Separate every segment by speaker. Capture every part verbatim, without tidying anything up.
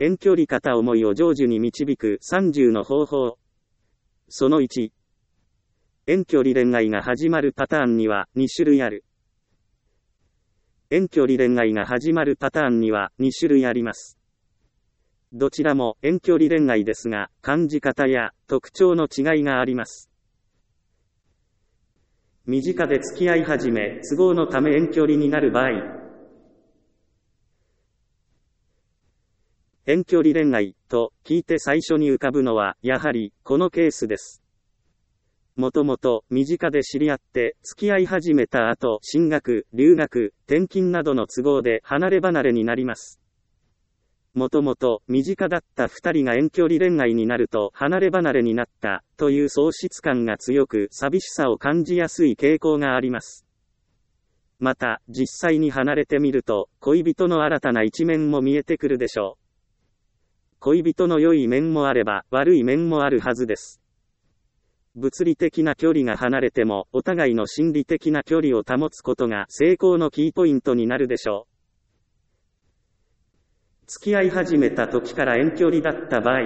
Speaker 1: 遠距離片思いを成就に導くさんじゅうの方法。そのいち。遠距離恋愛が始まるパターンにはに種類ある。遠距離恋愛が始まるパターンにはに種類あります。どちらも遠距離恋愛ですが、感じ方や特徴の違いがあります。身近で付き合い始め、都合のため遠距離になる場合。遠距離恋愛と聞いて最初に浮かぶのは、やはりこのケースです。もともと身近で知り合って付き合い始めた後、進学、留学、転勤などの都合で離れ離れになります。もともと身近だった二人が遠距離恋愛になると離れ離れになったという喪失感が強く寂しさを感じやすい傾向があります。また、実際に離れてみると恋人の新たな一面も見えてくるでしょう。恋人の良い面もあれば悪い面もあるはずです。物理的な距離が離れてもお互いの心理的な距離を保つことが成功のキーポイントになるでしょう。付き合い始めた時から遠距離だった場合、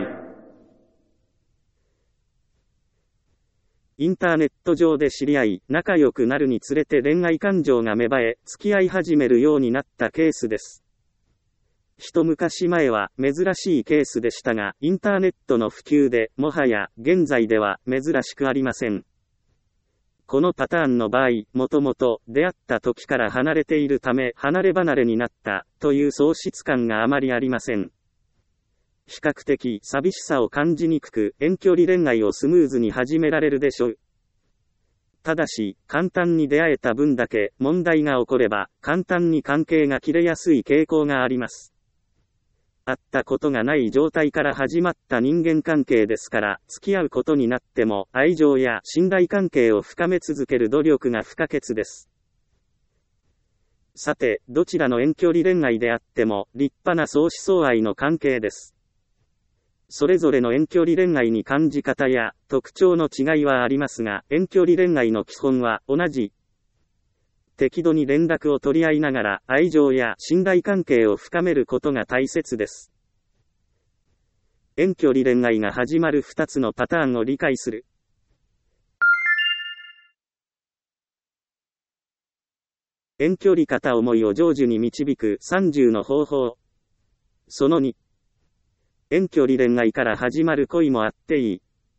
Speaker 1: インターネット上で知り合い、仲良くなるにつれて恋愛感情が芽生え、付き合い始めるようになったケースです。一昔前は珍しいケースでしたが、インターネットの普及で、もはや現在では珍しくありません。このパターンの場合、もともと出会った時から離れているため離れ離れになったという喪失感があまりありません。比較的寂しさを感じにくく遠距離恋愛をスムーズに始められるでしょう。ただし、簡単に出会えた分だけ問題が起これば簡単に関係が切れやすい傾向があります。会ったことがない状態から始まった人間関係ですから、付き合うことになっても愛情や信頼関係を深め続ける努力が不可欠です。さて、どちらの遠距離恋愛であっても立派な相思相愛の関係です。それぞれの遠距離恋愛に感じ方や特徴の違いはありますが、遠距離恋愛の基本は同じ。適度に連絡を取り合いながら愛情や信頼関係を深めることが大切です。遠距離恋愛が始まるふたつのパターンを理解する。遠距離片思いを成就に導くさんじゅうの方法。そのに。遠距離恋愛から始まる恋もあっていい。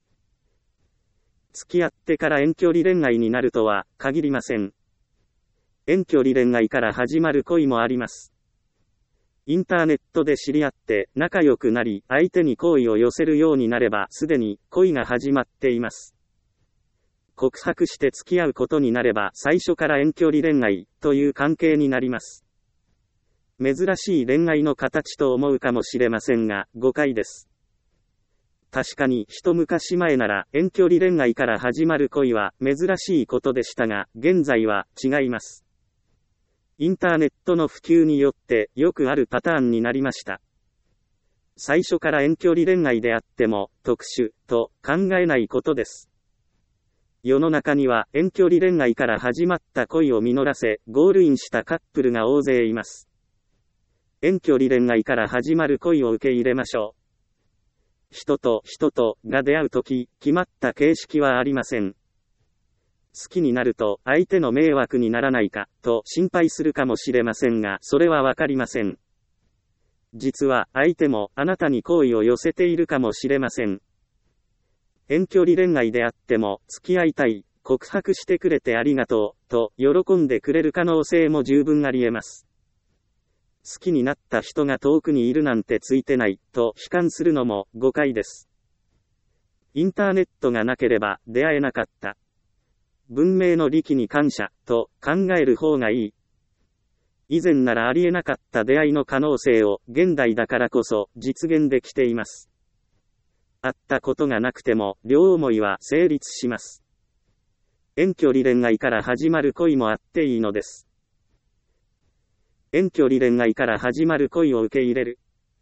Speaker 1: 付き合ってから遠距離恋愛になるとは限りません。遠距離恋愛から始まる恋もあります。インターネットで知り合って仲良くなり相手に好意を寄せるようになればすでに恋が始まっています。告白して付き合うことになれば最初から遠距離恋愛という関係になります。珍しい恋愛の形と思うかもしれませんが誤解です。確かに一昔前なら遠距離恋愛から始まる恋は珍しいことでしたが現在は違います。インターネットの普及によってよくあるパターンになりました。最初から遠距離恋愛であっても特殊と考えないことです。世の中には遠距離恋愛から始まった恋を実らせゴールインしたカップルが大勢います。遠距離恋愛から始まる恋を受け入れましょう。人と人とが出会うとき決まった形式はありません。好きになると相手の迷惑にならないかと心配するかもしれませんがそれはわかりません。実は相手もあなたに好意を寄せているかもしれません。遠距離恋愛であっても付き合いたい、告白してくれてありがとうと喜んでくれる可能性も十分あり得ます。好きになった人が遠くにいるなんてついてないと悲観するのも誤解です。インターネットがなければ出会えなかった。文明の利器に感謝と考える方がいい。以前ならありえなかった出会いの可能性を現代だからこそ実現できています。会ったことがなくても両思いは成立します。遠距離恋愛から始まる恋もあっていいのです。遠距離恋愛から始まる恋を受け入れる。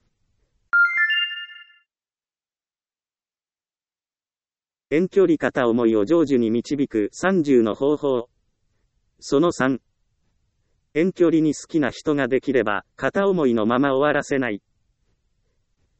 Speaker 1: 遠距離片思いを成就に導くさんじゅうの方法。そのさん。遠距離に好きな人ができれば片思いのまま終わらせない。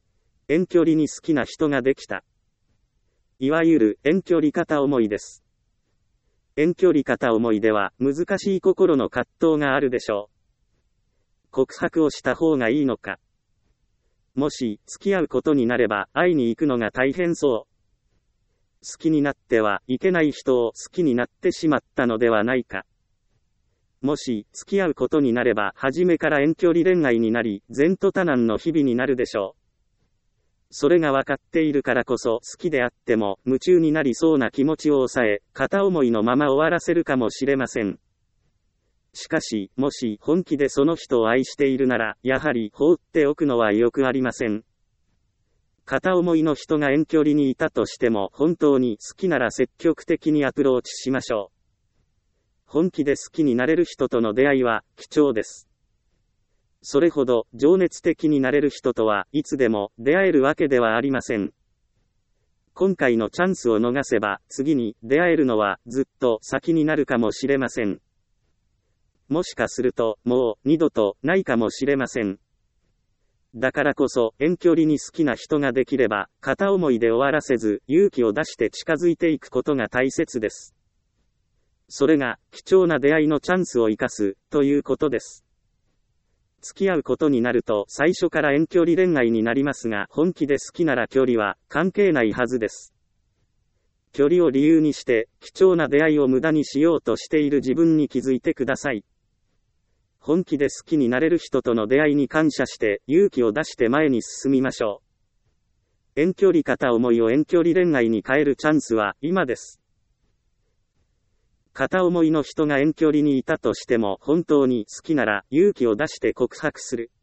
Speaker 1: 遠距離に好きな人ができた。いわゆる遠距離片思いです。遠距離片思いでは難しい心の葛藤があるでしょう。告白をした方がいいのか。もし付き合うことになれば会いに行くのが大変そう。好きになってはいけない人を好きになってしまったのではないか。もし付き合うことになれば初めから遠距離恋愛になり前途多難の日々になるでしょう。それが分かっているからこそ好きであっても夢中になりそうな気持ちを抑え、片思いのまま終わらせるかもしれません。しかし、もし本気でその人を愛しているなら、やはり放っておくのは良くありません。片思いの人が遠距離にいたとしても本当に好きなら積極的にアプローチしましょう。本気で好きになれる人との出会いは貴重です。それほど情熱的になれる人とはいつでも出会えるわけではありません。今回のチャンスを逃せば次に出会えるのはずっと先になるかもしれません。もしかするともう二度とないかもしれません。だからこそ遠距離に好きな人ができれば片思いで終わらせず勇気を出して近づいていくことが大切です。それが貴重な出会いのチャンスを生かすということです。付き合うことになると最初から遠距離恋愛になりますが本気で好きなら距離は関係ないはずです。距離を理由にして貴重な出会いを無駄にしようとしている自分に気づいてください。本気で好きになれる人との出会いに感謝して勇気を出して前に進みましょう。遠距離片思いを遠距離恋愛に変えるチャンスは今です。片思いの人が遠距離にいたとしても本当に好きなら勇気を出して告白する。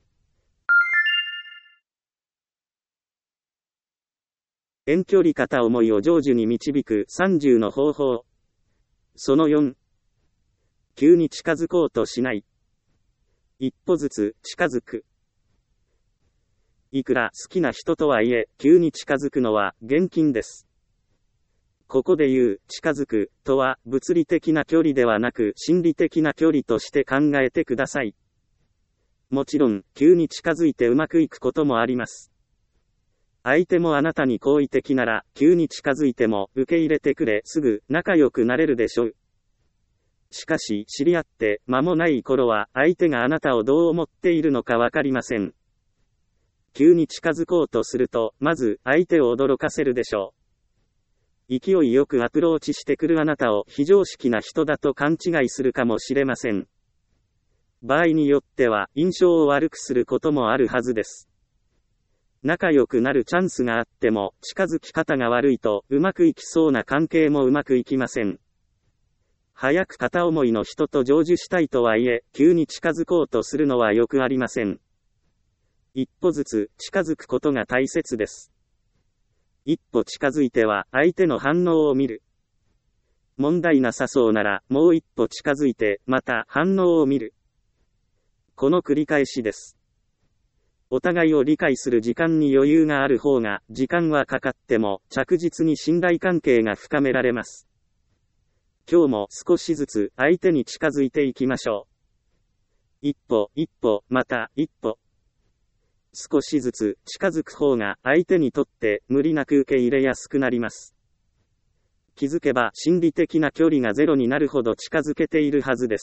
Speaker 1: 遠距離片思いを成就に導くさんじゅうの方法。そのよん。急に近づこうとしない。一歩ずつ近づく。いくら好きな人とはいえ、急に近づくのは厳禁です。ここで言う近づくとは物理的な距離ではなく心理的な距離として考えてください。もちろん急に近づいてうまくいくこともあります。相手もあなたに好意的なら急に近づいても受け入れてくれすぐ仲良くなれるでしょう。しかし知り合って間もない頃は相手があなたをどう思っているのかわかりません。急に近づこうとするとまず相手を驚かせるでしょう。勢いよくアプローチしてくるあなたを非常識な人だと勘違いするかもしれません。場合によっては印象を悪くすることもあるはずです。仲良くなるチャンスがあっても近づき方が悪いとうまくいきそうな関係もうまくいきません。早く片思いの人と成就したいとはいえ急に近づこうとするのはよくありません。一歩ずつ近づくことが大切です。一歩近づいては相手の反応を見る。問題なさそうならもう一歩近づいてまた反応を見る。この繰り返しです。お互いを理解する時間に余裕がある方が時間はかかっても着実に信頼関係が深められます。今日も少しずつ相手に近づいていきましょう。一歩一歩また一歩。少しずつ近づく方が相手にとって無理なく受け入れやすくなります。気づけば心理的な距離がゼロになるほど近づけているはずです。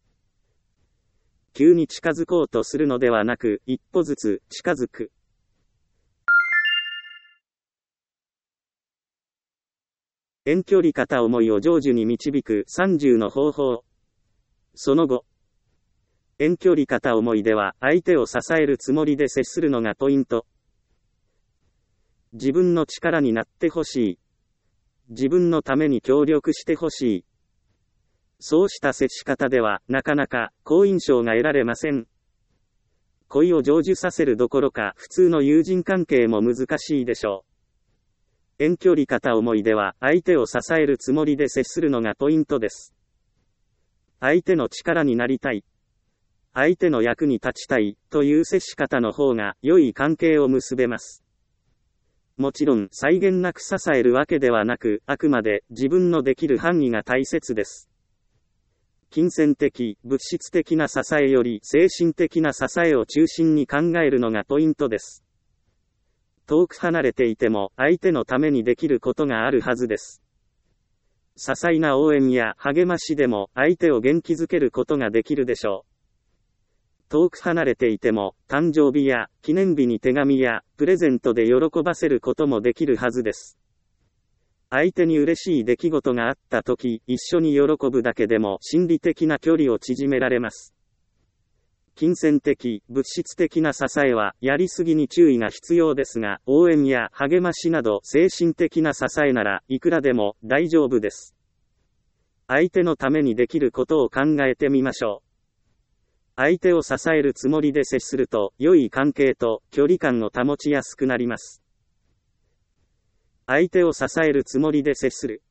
Speaker 1: 急に近づこうとするのではなく、一歩ずつ近づく。遠距離片思いを成就に導くさんじゅうの方法。その後。遠距離片思いでは相手を支えるつもりで接するのがポイント。自分の力になってほしい。自分のために協力してほしい。そうした接し方ではなかなか好印象が得られません。恋を成就させるどころか普通の友人関係も難しいでしょう。遠距離片思いでは相手を支えるつもりで接するのがポイントです。相手の力になりたい。相手の役に立ちたいという接し方の方が良い関係を結べます。もちろん際限なく支えるわけではなく、あくまで自分のできる範囲が大切です。金銭的、物質的な支えより精神的な支えを中心に考えるのがポイントです。 遠く離れていても相手のためにできることがあるはずです。些細な応援や励ましでも相手を元気づけることができるでしょう。遠く離れていても、誕生日や記念日に手紙やプレゼントで喜ばせることもできるはずです。相手に嬉しい出来事があったとき、一緒に喜ぶだけでも心理的な距離を縮められます。金銭的、物質的な支えはやりすぎに注意が必要ですが、応援や励ましなど精神的な支えならいくらでも大丈夫です。相手のためにできることを考えてみましょう。相手を支えるつもりで接すると、良い関係と距離感を保ちやすくなります。相手を支えるつもりで接する。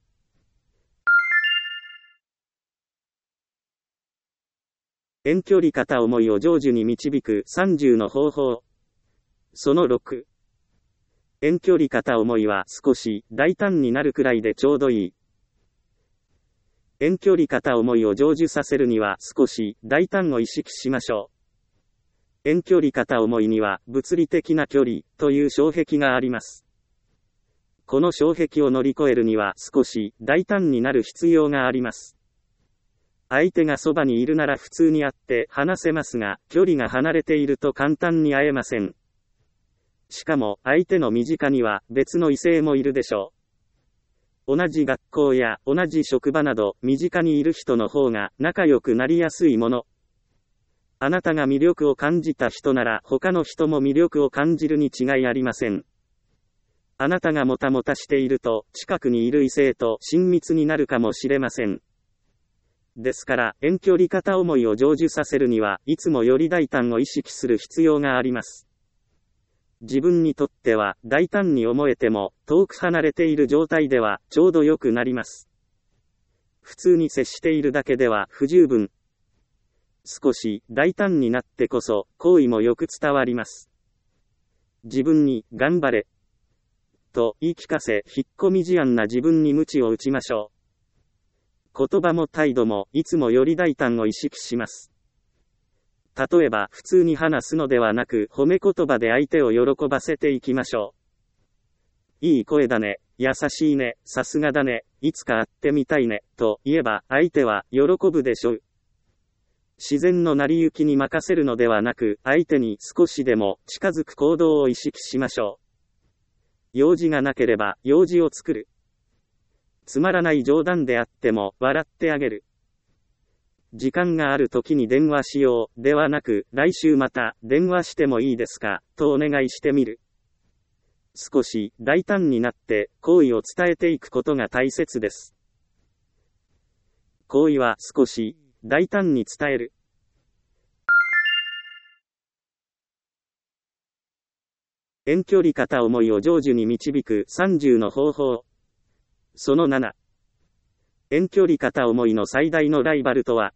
Speaker 1: 遠距離片思いを成就に導くさんじゅうの方法。そのろく。遠距離片思いは少し大胆になるくらいでちょうどいい。遠距離片思いを成就させるには少し大胆を意識しましょう。遠距離片思いには物理的な距離という障壁があります。この障壁を乗り越えるには少し大胆になる必要があります。相手がそばにいるなら普通に会って話せますが、距離が離れていると簡単に会えません。しかも相手の身近には別の異性もいるでしょう。同じ学校や同じ職場など身近にいる人の方が仲良くなりやすいもの。あなたが魅力を感じた人なら他の人も魅力を感じるに違いありません。あなたがもたもたしていると近くにいる異性と親密になるかもしれません。ですから遠距離片思いを成就させるにはいつもより大胆を意識する必要があります。自分にとっては大胆に思えても遠く離れている状態ではちょうど良くなります。普通に接しているだけでは不十分。少し大胆になってこそ好意もよく伝わります。自分に頑張れと言い聞かせ、引っ込み思案な自分に鞭を打ちましょう。言葉も態度もいつもより大胆を意識します。例えば普通に話すのではなく褒め言葉で相手を喜ばせていきましょう。いい声だね、優しいね、さすがだね、いつか会ってみたいね、と言えば相手は喜ぶでしょう。自然の成り行きに任せるのではなく相手に少しでも近づく行動を意識しましょう。用事がなければ用事を作る。つまらない冗談であっても笑ってあげる。時間がある時に電話しようではなく、来週また電話してもいいですかとお願いしてみる。少し大胆になって好意を伝えていくことが大切です。好意は少し大胆に伝える。遠距離片思いを成就に導くさんじゅうの方法。そのなな。遠距離片思いの最大のライバルとは。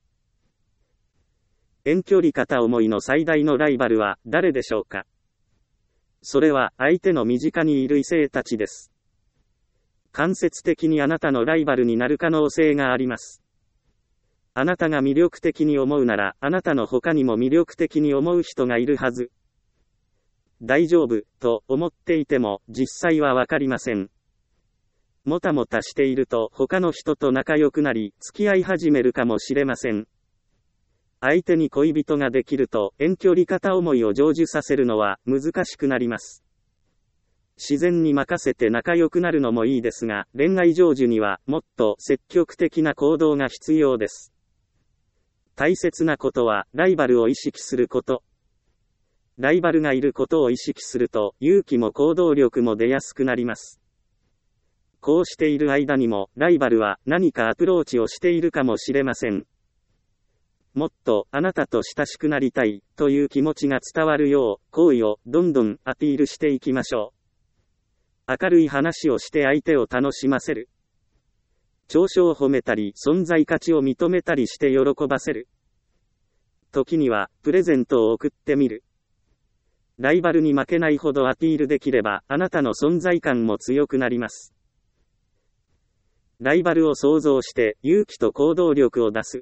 Speaker 1: 遠距離片思いの最大のライバルは誰でしょうか。それは相手の身近にいる異性たちです。間接的にあなたのライバルになる可能性があります。あなたが魅力的に思うなら、あなたの他にも魅力的に思う人がいるはず。大丈夫と思っていても実際はわかりません。もたもたしていると他の人と仲良くなり付き合い始めるかもしれません。相手に恋人ができると遠距離片思いを成就させるのは難しくなります。自然に任せて仲良くなるのもいいですが、恋愛成就にはもっと積極的な行動が必要です。大切なことはライバルを意識すること。ライバルがいることを意識すると勇気も行動力も出やすくなります。こうしている間にもライバルは何かアプローチをしているかもしれません。もっとあなたと親しくなりたいという気持ちが伝わるよう好意をどんどんアピールしていきましょう。明るい話をして相手を楽しませる。長所を褒めたり存在価値を認めたりして喜ばせる。時にはプレゼントを送ってみる。ライバルに負けないほどアピールできればあなたの存在感も強くなります。ライバルを想像して勇気と行動力を出す。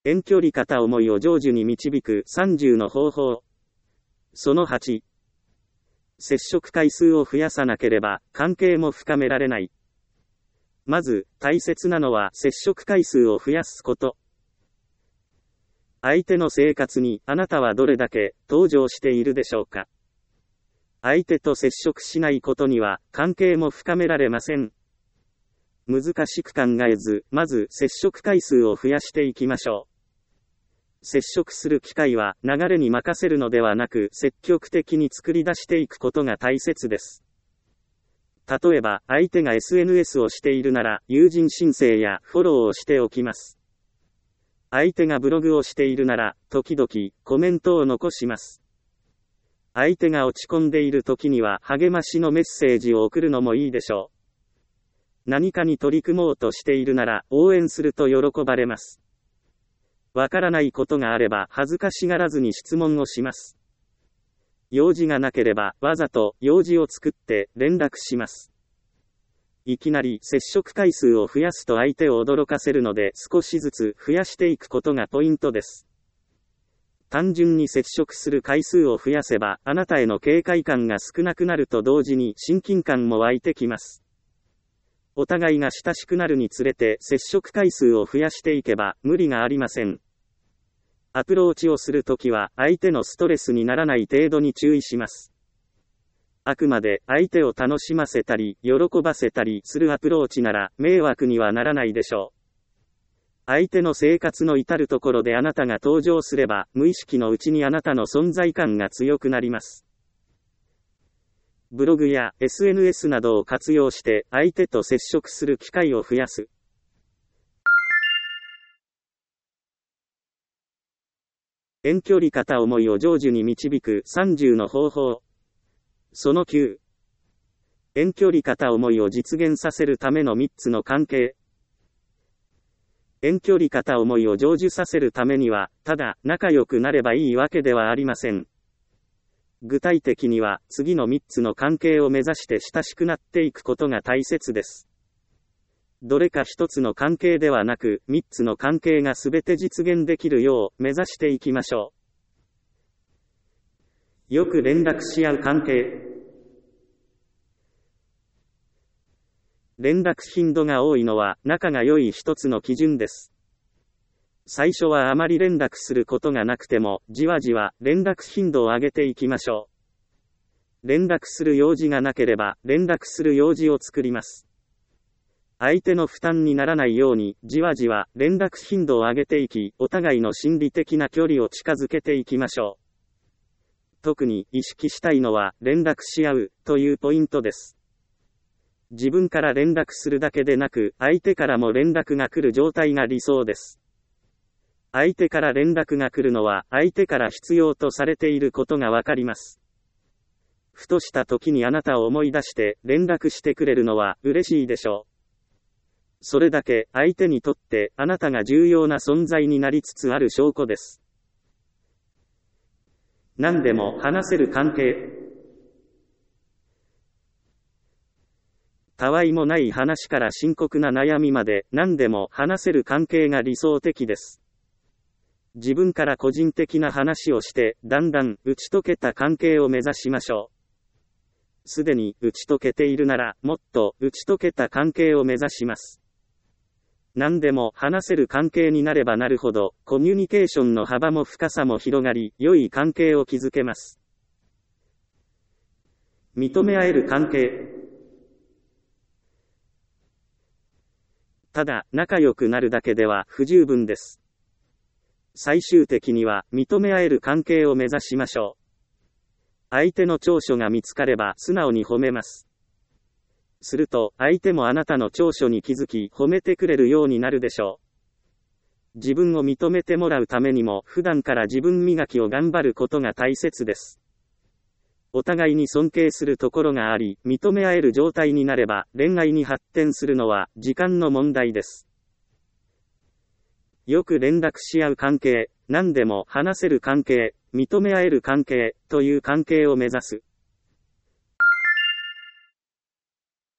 Speaker 1: 遠距離片思いを成就に導くさんじゅうの方法。そのはち。接触回数を増やさなければ、関係も深められない。まず、大切なのは接触回数を増やすこと。相手の生活にあなたはどれだけ登場しているでしょうか。相手と接触しないことには関係も深められません。難しく考えず、まず接触回数を増やしていきましょう。接触する機会は流れに任せるのではなく積極的に作り出していくことが大切です。例えば、相手が エスエヌエス をしているなら、友人申請やフォローをしておきます。相手がブログをしているなら、時々、コメントを残します。相手が落ち込んでいる時には、励ましのメッセージを送るのもいいでしょう。何かに取り組もうとしているなら、応援すると喜ばれます。わからないことがあれば、恥ずかしがらずに質問をします。用事がなければ、わざと用事を作って連絡します。いきなり接触回数を増やすと相手を驚かせるので少しずつ増やしていくことがポイントです。単純に接触する回数を増やせばあなたへの警戒感が少なくなると同時に親近感も湧いてきます。お互いが親しくなるにつれて接触回数を増やしていけば無理がありません。アプローチをするときは相手のストレスにならない程度に注意します。あくまで相手を楽しませたり、喜ばせたりするアプローチなら迷惑にはならないでしょう。相手の生活の至るところであなたが登場すれば、無意識のうちにあなたの存在感が強くなります。ブログや エスエヌエス などを活用して相手と接触する機会を増やす。遠距離片思いを成就に導くさんじゅうの方法。そのきゅう。遠距離片思いを実現させるためのみっつの関係。遠距離片思いを成就させるためには、ただ仲良くなればいいわけではありません。具体的には、次のみっつの関係を目指して親しくなっていくことが大切です。どれか一つの関係ではなく、みっつの関係がすべて実現できるよう目指していきましょう。よく連絡し合う関係。連絡頻度が多いのは仲が良い一つの基準です。最初はあまり連絡することがなくても、じわじわ連絡頻度を上げていきましょう。連絡する用事がなければ、連絡する用事を作ります。相手の負担にならないように、じわじわ連絡頻度を上げていき、お互いの心理的な距離を近づけていきましょう。特に意識したいのは連絡し合うというポイントです。自分から連絡するだけでなく、相手からも連絡が来る状態が理想です。相手から連絡が来るのは相手から必要とされていることがわかります。ふとした時にあなたを思い出して連絡してくれるのは嬉しいでしょう。それだけ相手にとってあなたが重要な存在になりつつある証拠です。何でも話せる関係。たわいもない話から深刻な悩みまで何でも話せる関係が理想的です。自分から個人的な話をして、だんだん打ち解けた関係を目指しましょう。すでに打ち解けているなら、もっと打ち解けた関係を目指します。何でも話せる関係になればなるほど、コミュニケーションの幅も深さも広がり、良い関係を築けます。認め合える関係。ただ、仲良くなるだけでは不十分です。最終的には、認め合える関係を目指しましょう。相手の長所が見つかれば素直に褒めます。すると、相手もあなたの長所に気づき、褒めてくれるようになるでしょう。自分を認めてもらうためにも、普段から自分磨きを頑張ることが大切です。お互いに尊敬するところがあり、認め合える状態になれば、恋愛に発展するのは、時間の問題です。よく連絡し合う関係、何でも話せる関係、認め合える関係、という関係を目指す。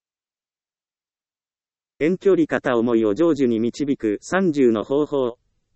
Speaker 1: 遠距離片思いを成就に導くさんじゅうの方法。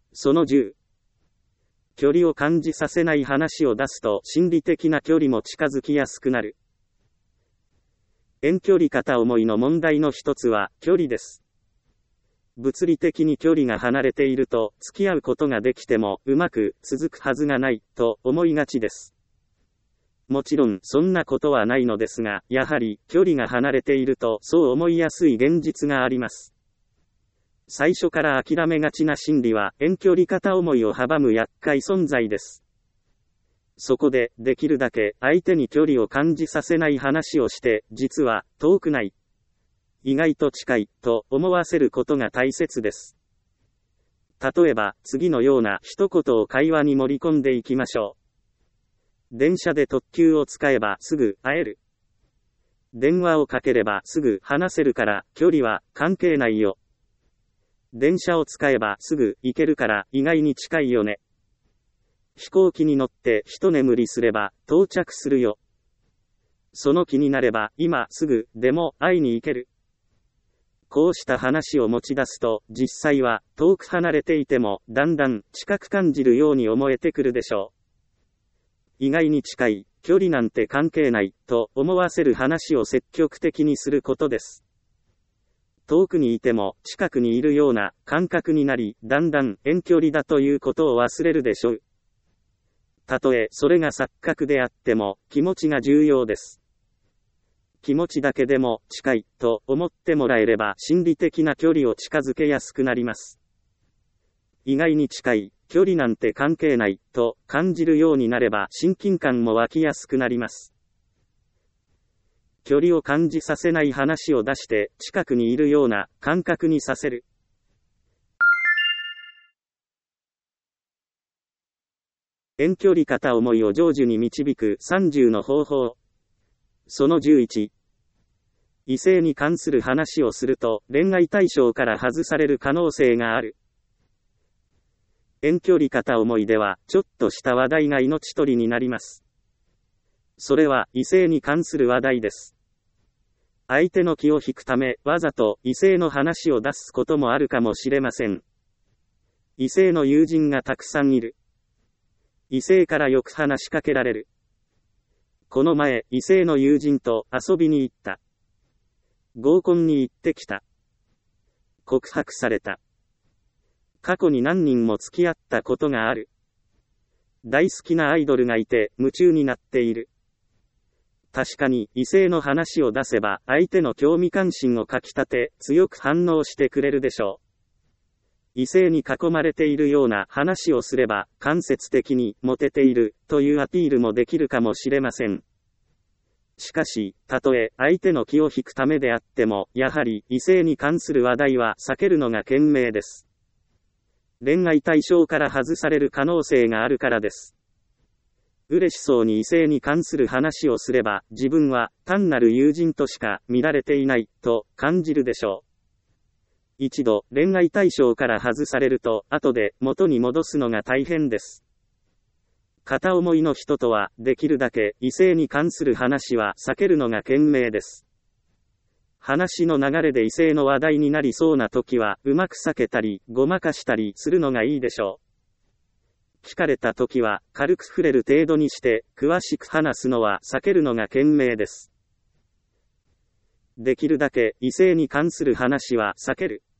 Speaker 1: そのじゅう。距離を感じさせない話を出すと心理的な距離も近づきやすくなる。遠距離片思いの問題の一つは距離です。物理的に距離が離れていると付き合うことができてもうまく続くはずがないと思いがちです。もちろんそんなことはないのですが、やはり距離が離れているとそう思いやすい現実があります。最初から諦めがちな心理は遠距離片思いを阻む厄介存在です。そこで、できるだけ相手に距離を感じさせない話をして、実は遠くない、意外と近いと思わせることが大切です。例えば、次のような一言を会話に盛り込んでいきましょう。電車で特急を使えばすぐ会える。電話をかければすぐ話せるから距離は関係ないよ。電車を使えばすぐ行けるから意外に近いよね。飛行機に乗って一眠りすれば到着するよ。その気になれば今すぐでも会いに行ける。こうした話を持ち出すと実際は遠く離れていてもだんだん近く感じるように思えてくるでしょう。意外に近い、距離なんて関係ないと思わせる話を積極的にすることです。遠くにいても近くにいるような感覚になり、だんだん遠距離だということを忘れるでしょう。たとえそれが錯覚であっても気持ちが重要です。気持ちだけでも近いと思ってもらえれば心理的な距離を近づけやすくなります。意外に近い、距離なんて関係ないと感じるようになれば親近感も湧きやすくなります。距離を感じさせない話を出して近くにいるような感覚にさせる。遠距離片思いを成就に導くさんじゅうの方法。そのじゅういち。異性に関する話をすると恋愛対象から外される可能性がある。遠距離片思いではちょっとした話題が命取りになります。それは異性に関する話題です。相手の気を引くためわざと異性の話を出すこともあるかもしれません。異性の友人がたくさんいる。異性からよく話しかけられる。この前、異性の友人と遊びに行った。合コンに行ってきた。告白された。過去に何人も付き合ったことがある。大好きなアイドルがいて夢中になっている。確かに異性の話を出せば相手の興味関心をかき立て強く反応してくれるでしょう。異性に囲まれているような話をすれば間接的にモテているというアピールもできるかもしれません。しかし、たとえ相手の気を引くためであっても、やはり異性に関する話題は避けるのが賢明です。恋愛対象から外される可能性があるからです。嬉しそうに異性に関する話をすれば、自分は単なる友人としか見られていないと感じるでしょう。一度恋愛対象から外されると、後で元に戻すのが大変です。片思いの人とは、できるだけ異性に関する話は避けるのが賢明です。話の流れで異性の話題になりそうな時は、うまく避けたり、ごまかしたりするのがいいでしょう。聞かれた時は、軽く触れる程度にして、詳しく話すのは避けるのが賢明です。できるだけ異性に関する話は避ける。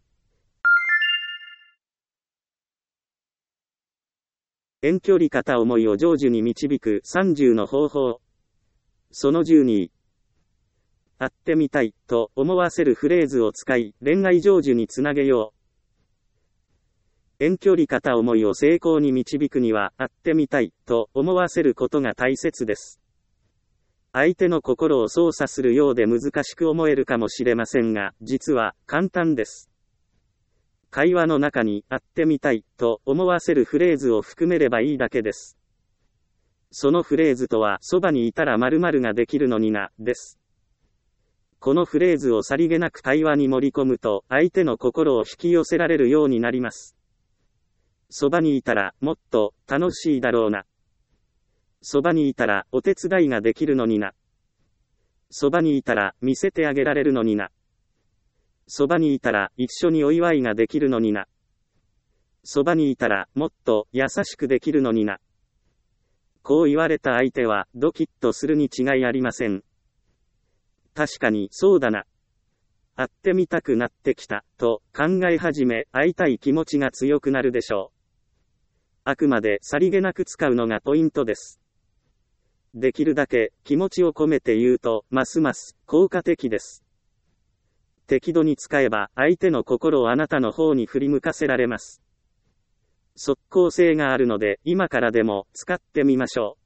Speaker 1: 遠距離片思いを成就に導くさんじゅうの方法。そのじゅうに。会ってみたいと思わせるフレーズを使い、恋愛成就につなげよう。遠距離片思いを成功に導くには、会ってみたいと思わせることが大切です。相手の心を操作するようで難しく思えるかもしれませんが、実は簡単です。会話の中に会ってみたいと思わせるフレーズを含めればいいだけです。そのフレーズとは、そばにいたら〇〇ができるのにな、です。このフレーズをさりげなく会話に盛り込むと、相手の心を引き寄せられるようになります。そばにいたら、もっと楽しいだろうな。そばにいたら、お手伝いができるのにな。そばにいたら、見せてあげられるのにな。そばにいたら、一緒にお祝いができるのにな。 そばにいたらもっと優しくできるのにな。こう言われた相手はドキッとするに違いありません。確かにそうだな。会ってみたくなってきた、と考え始め、会いたい気持ちが強くなるでしょう。あくまでさりげなく使うのがポイントです。できるだけ気持ちを込めて言うと、ますます効果的です。適度に使えば、相手の心をあなたの方に振り向かせられます。即効性があるので、今からでも使ってみましょう。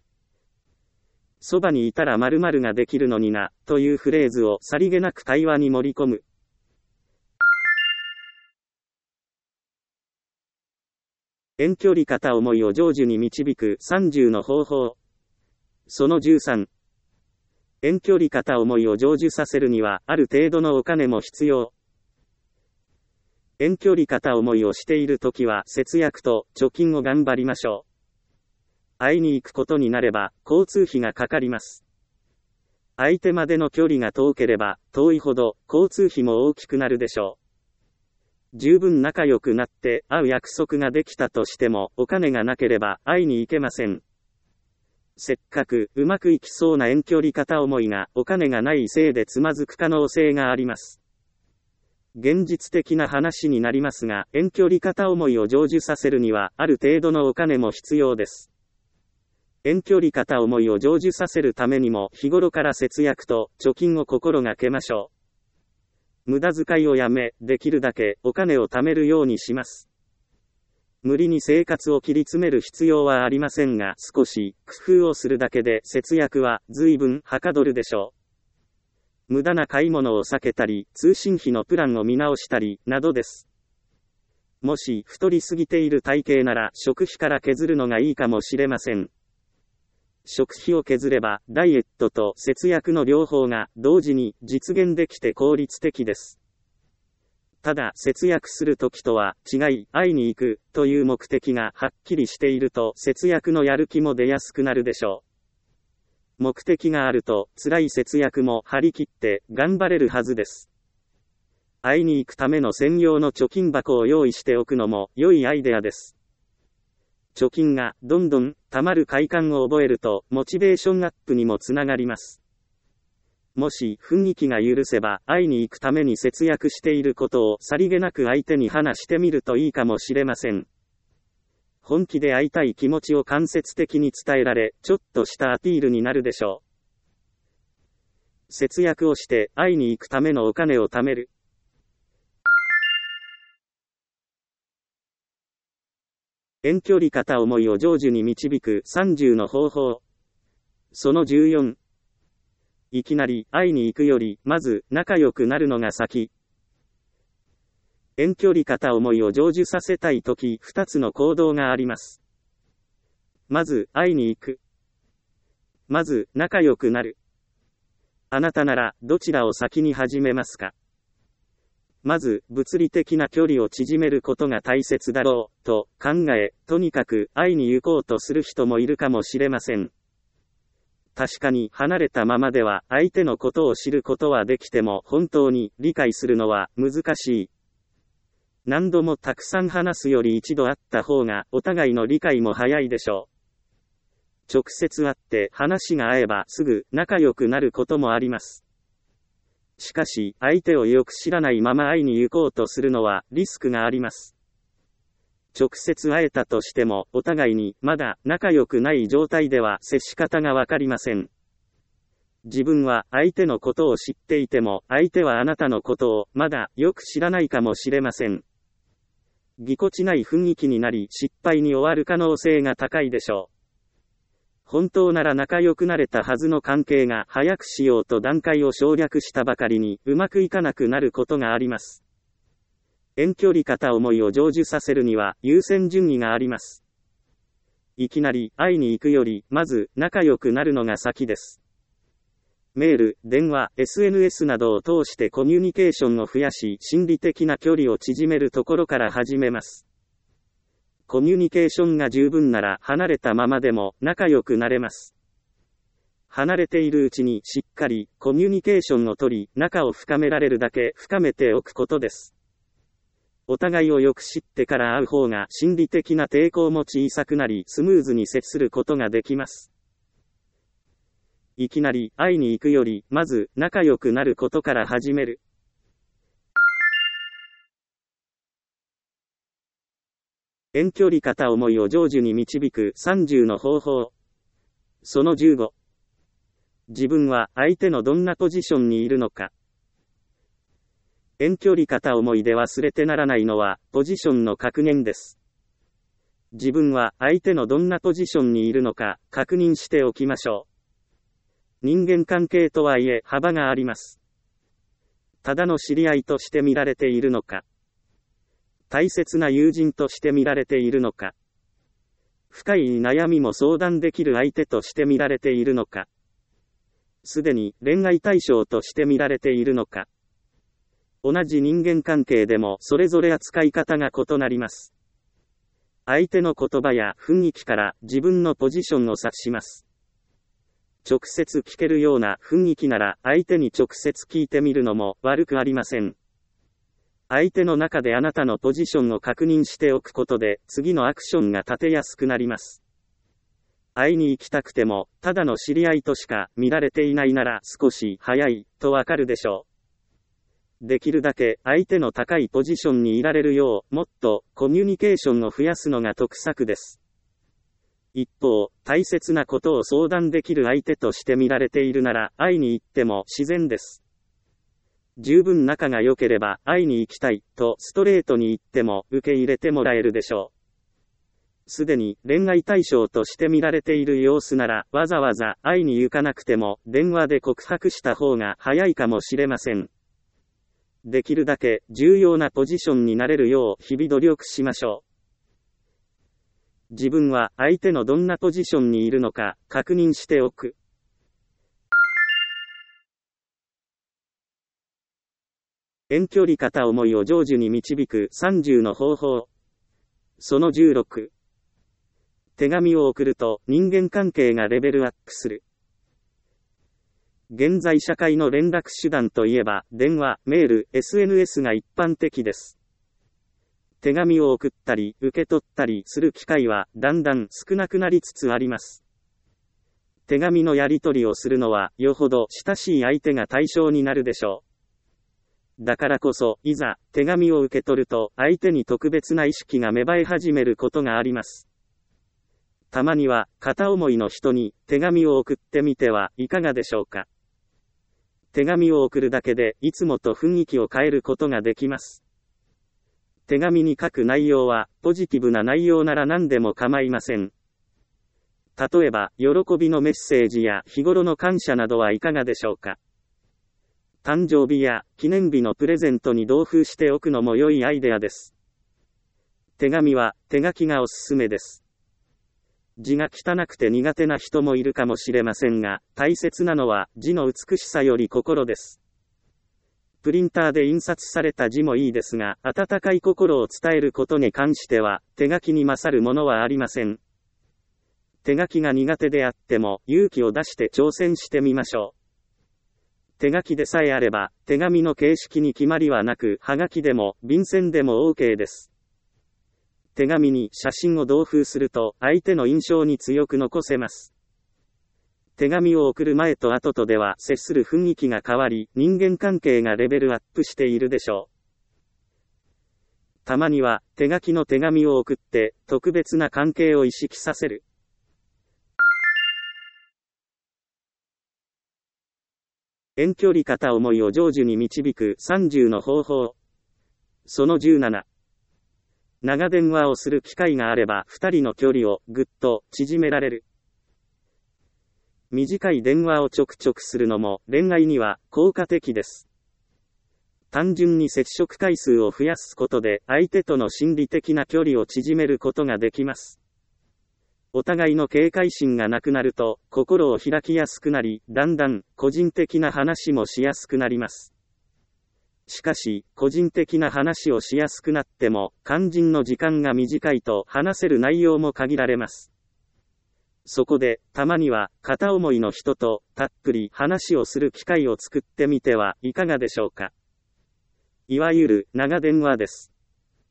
Speaker 1: そばにいたら〇〇ができるのにな、というフレーズをさりげなく会話に盛り込む。遠距離片思いを成就に導くさんじゅうの方法。そのじゅうさん。遠距離片思いを成就させるには、ある程度のお金も必要。遠距離片思いをしているときは節約と貯金を頑張りましょう。会いに行くことになれば交通費がかかります。相手までの距離が遠ければ遠いほど交通費も大きくなるでしょう。十分仲良くなって会う約束ができたとしてもお金がなければ会いに行けません。せっかくうまくいきそうな遠距離片思いがお金がないせいでつまずく可能性があります。現実的な話になりますが、遠距離片思いを成就させるには、ある程度のお金も必要です。遠距離片思いを成就させるためにも、日頃から節約と貯金を心がけましょう。無駄遣いをやめ、できるだけお金を貯めるようにします。無理に生活を切り詰める必要はありませんが、少し工夫をするだけで節約は随分はかどるでしょう。無駄な買い物を避けたり、通信費のプランを見直したり、などです。もし太りすぎている体型なら食費から削るのがいいかもしれません。食費を削れば、ダイエットと節約の両方が同時に実現できて効率的です。ただ、節約するときとは違い、会いに行くという目的がはっきりしていると節約のやる気も出やすくなるでしょう。目的があると、辛い節約も張り切って頑張れるはずです。会いに行くための専用の貯金箱を用意しておくのも良いアイデアです。貯金がどんどん貯まる快感を覚えると、モチベーションアップにもつながります。もし雰囲気が許せば、会いに行くために節約していることをさりげなく相手に話してみるといいかもしれません。本気で会いたい気持ちを間接的に伝えられ、ちょっとしたアピールになるでしょう。節約をして会いに行くためのお金を貯める。遠距離片思いを成就に導くさんじゅうの方法。そのじゅうよん。いきなり会いに行くより、まず仲良くなるのが先。遠距離片思いを成就させたいとき、二つの行動があります。まず、会いに行く。まず、仲良くなる。あなたなら、どちらを先に始めますか？まず、物理的な距離を縮めることが大切だろう、と考え、とにかく会いに行こうとする人もいるかもしれません。確かに、離れたままでは、相手のことを知ることはできても、本当に理解するのは難しい。何度もたくさん話すより一度会った方がお互いの理解も早いでしょう。直接会って話が合えばすぐ仲良くなることもあります。しかし相手をよく知らないまま会いに行こうとするのはリスクがあります。直接会えたとしてもお互いにまだ仲良くない状態では接し方がわかりません。自分は相手のことを知っていても相手はあなたのことをまだよく知らないかもしれません。ぎこちない雰囲気になり失敗に終わる可能性が高いでしょう。本当なら仲良くなれたはずの関係が早くしようと段階を省略したばかりにうまくいかなくなることがあります。遠距離片思いを成就させるには優先順位があります。いきなり会いに行くよりまず仲良くなるのが先です。メール、電話、エスエヌエス などを通してコミュニケーションを増やし、心理的な距離を縮めるところから始めます。コミュニケーションが十分なら離れたままでも仲良くなれます。離れているうちにしっかりコミュニケーションを取り、仲を深められるだけ深めておくことです。 お互いをよく知ってから会う方が心理的な抵抗も小さくなりスムーズに接することができます。いきなり会いに行くより、まず仲良くなることから始める。遠距離片思いを成就に導くさんじゅうの方法。そのじゅうご。自分は相手のどんなポジションにいるのか。遠距離片思いで忘れてならないのは、ポジションの確認です。自分は相手のどんなポジションにいるのか、確認しておきましょう。人間関係とはいえ、幅があります。ただの知り合いとして見られているのか。大切な友人として見られているのか。深い悩みも相談できる相手として見られているのか。すでに恋愛対象として見られているのか。同じ人間関係でもそれぞれ扱い方が異なります。相手の言葉や雰囲気から自分のポジションを察します。直接聞けるような雰囲気なら相手に直接聞いてみるのも悪くありません。相手の中であなたのポジションを確認しておくことで次のアクションが立てやすくなります。会いに行きたくてもただの知り合いとしか見られていないなら少し早いとわかるでしょう。できるだけ相手の高いポジションにいられるようもっとコミュニケーションを増やすのが得策です。一方、大切なことを相談できる相手として見られているなら会いに行っても自然です。十分仲が良ければ会いに行きたいとストレートに言っても受け入れてもらえるでしょう。すでに恋愛対象として見られている様子ならわざわざ会いに行かなくても電話で告白した方が早いかもしれません。できるだけ重要なポジションになれるよう日々努力しましょう。自分は相手のどんなポジションにいるのか確認しておく。遠距離片思いを成就に導くさんじゅうの方法。そのじゅうろく。手紙を送ると人間関係がレベルアップする。現在社会の連絡手段といえば、電話、メール、エスエヌエス が一般的です。手紙を送ったり、受け取ったりする機会は、だんだん少なくなりつつあります。手紙のやり取りをするのは、よほど親しい相手が対象になるでしょう。だからこそ、いざ、手紙を受け取ると、相手に特別な意識が芽生え始めることがあります。たまには、片思いの人に、手紙を送ってみてはいかがでしょうか。手紙を送るだけでいつもと雰囲気を変えることができます。手紙に書く内容はポジティブな内容なら何でも構いません。例えば、喜びのメッセージや日頃の感謝などはいかがでしょうか。誕生日や記念日のプレゼントに同封しておくのも良いアイデアです。手紙は手書きがおすすめです。字が汚くて苦手な人もいるかもしれませんが、大切なのは字の美しさより心です。プリンターで印刷された字もいいですが、温かい心を伝えることに関しては、手書きに勝るものはありません。手書きが苦手であっても、勇気を出して挑戦してみましょう。手書きでさえあれば、手紙の形式に決まりはなく、はがきでも、便箋でも OK です。手紙に写真を同封すると相手の印象に強く残せます。手紙を送る前と後とでは接する雰囲気が変わり、人間関係がレベルアップしているでしょう。たまには手書きの手紙を送って特別な関係を意識させる。遠距離片思いを成就に導くさんじゅうの方法。そのじゅうなな。長電話をする機会があればふたりの距離をぐっと縮められる。短い電話をちょくちょくするのも恋愛には効果的です。単純に接触回数を増やすことで相手との心理的な距離を縮めることができます。お互いの警戒心がなくなると心を開きやすくなり、だんだん個人的な話もしやすくなります。しかし、個人的な話をしやすくなっても、肝心の時間が短いと話せる内容も限られます。そこで、たまには、片思いの人と、たっぷり話をする機会を作ってみてはいかがでしょうか。いわゆる、長電話です。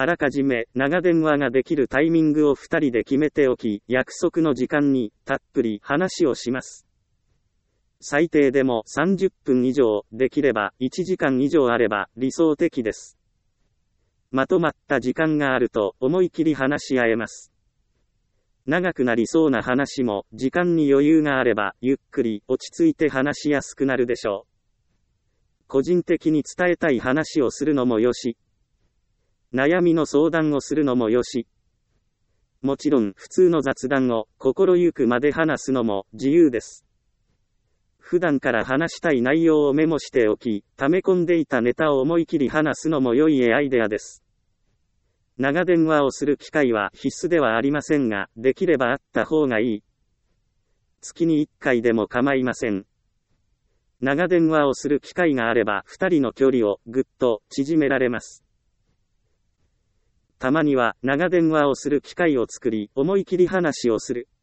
Speaker 1: あらかじめ長電話ができるタイミングをふたりで決めておき、約束の時間にたっぷり話をします。最低でもさんじゅっぷん以上、できればいちじかん以上あれば理想的です。まとまった時間があると思い切り話し合えます。長くなりそうな話も時間に余裕があればゆっくり落ち着いて話しやすくなるでしょう。個人的に伝えたい話をするのもよし、悩みの相談をするのもよし、もちろん普通の雑談を心ゆくまで話すのも自由です。普段から話したい内容をメモしておき、溜め込んでいたネタを思い切り話すのも良いアイデアです。長電話をする機会は必須ではありませんが、できればあった方がいい。月にいっかいでも構いません。長電話をする機会があればふたりの距離をぐっと縮められます。たまには長電話をする機会を作り、思い切り話をする。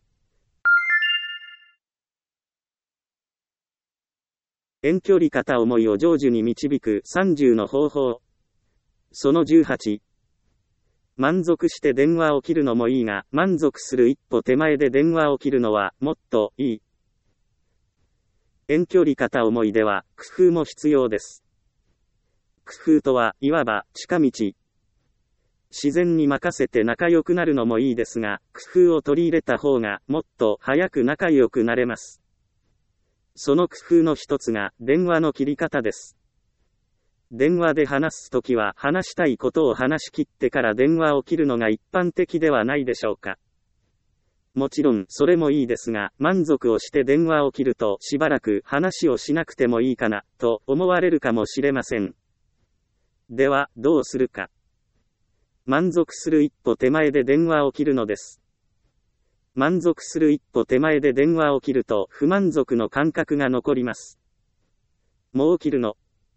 Speaker 1: 遠距離片思いを成就に導くさんじゅうの方法。そのじゅうはち。満足して電話を切るのもいいが、満足する一歩手前で電話を切るのはもっといい。遠距離片思いでは工夫も必要です。工夫とはいわば近道。自然に任せて仲良くなるのもいいですが、工夫を取り入れた方がもっと早く仲良くなれます。その工夫の一つが電話の切り方です。電話で話すときは話したいことを話し切ってから電話を切るのが一般的ではないでしょうか。もちろんそれもいいですが、満足をして電話を切るとしばらく話をしなくてもいいかなと思われるかもしれません。ではどうするか。満足する一歩手前で電話を切るのです。満足する一歩手前で電話を切ると不満足の感覚が残ります。もう切るの。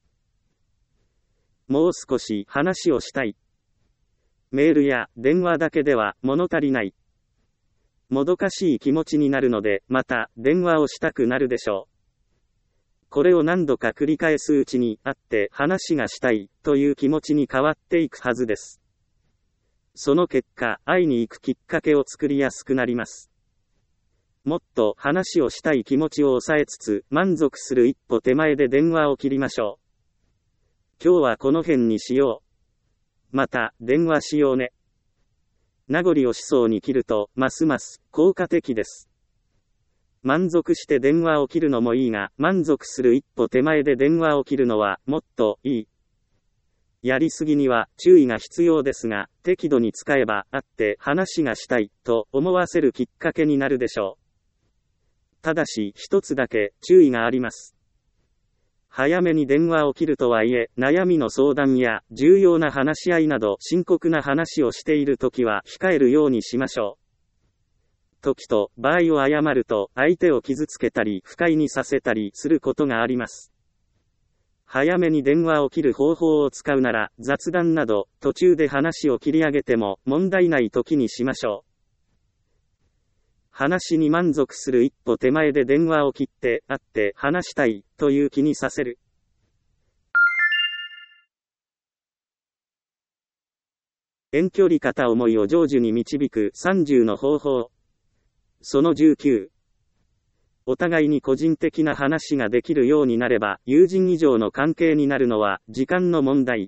Speaker 1: もう少し話をしたい。メールや電話だけでは物足りない。もどかしい気持ちになるので、また電話をしたくなるでしょう。これを何度か繰り返すうちに、会って話がしたいという気持ちに変わっていくはずです。その結果、会いに行くきっかけを作りやすくなります。もっと話をしたい気持ちを抑えつつ、満足する一歩手前で電話を切りましょう。今日はこの辺にしよう。また、電話しようね。名残惜しそうに切ると、ますます効果的です。満足して電話を切るのもいいが、満足する一歩手前で電話を切るのはもっといい。やりすぎには注意が必要ですが、適度に使えば会って話がしたいと思わせるきっかけになるでしょう。ただし一つだけ注意があります。早めに電話を切るとはいえ、悩みの相談や重要な話し合いなど深刻な話をしているときは控えるようにしましょう。時と場合を誤ると相手を傷つけたり不快にさせたりすることがあります。早めに電話を切る方法を使うなら、雑談など途中で話を切り上げても問題ない時にしましょう。話に満足する一歩手前で電話を切って会って話したいという気にさせる。遠距離片思いを成就に導くさんじゅうの方法。そのじゅうきゅう。お互いに個人的な話ができるようになれば、友人以上の関係になるのは時間の問題。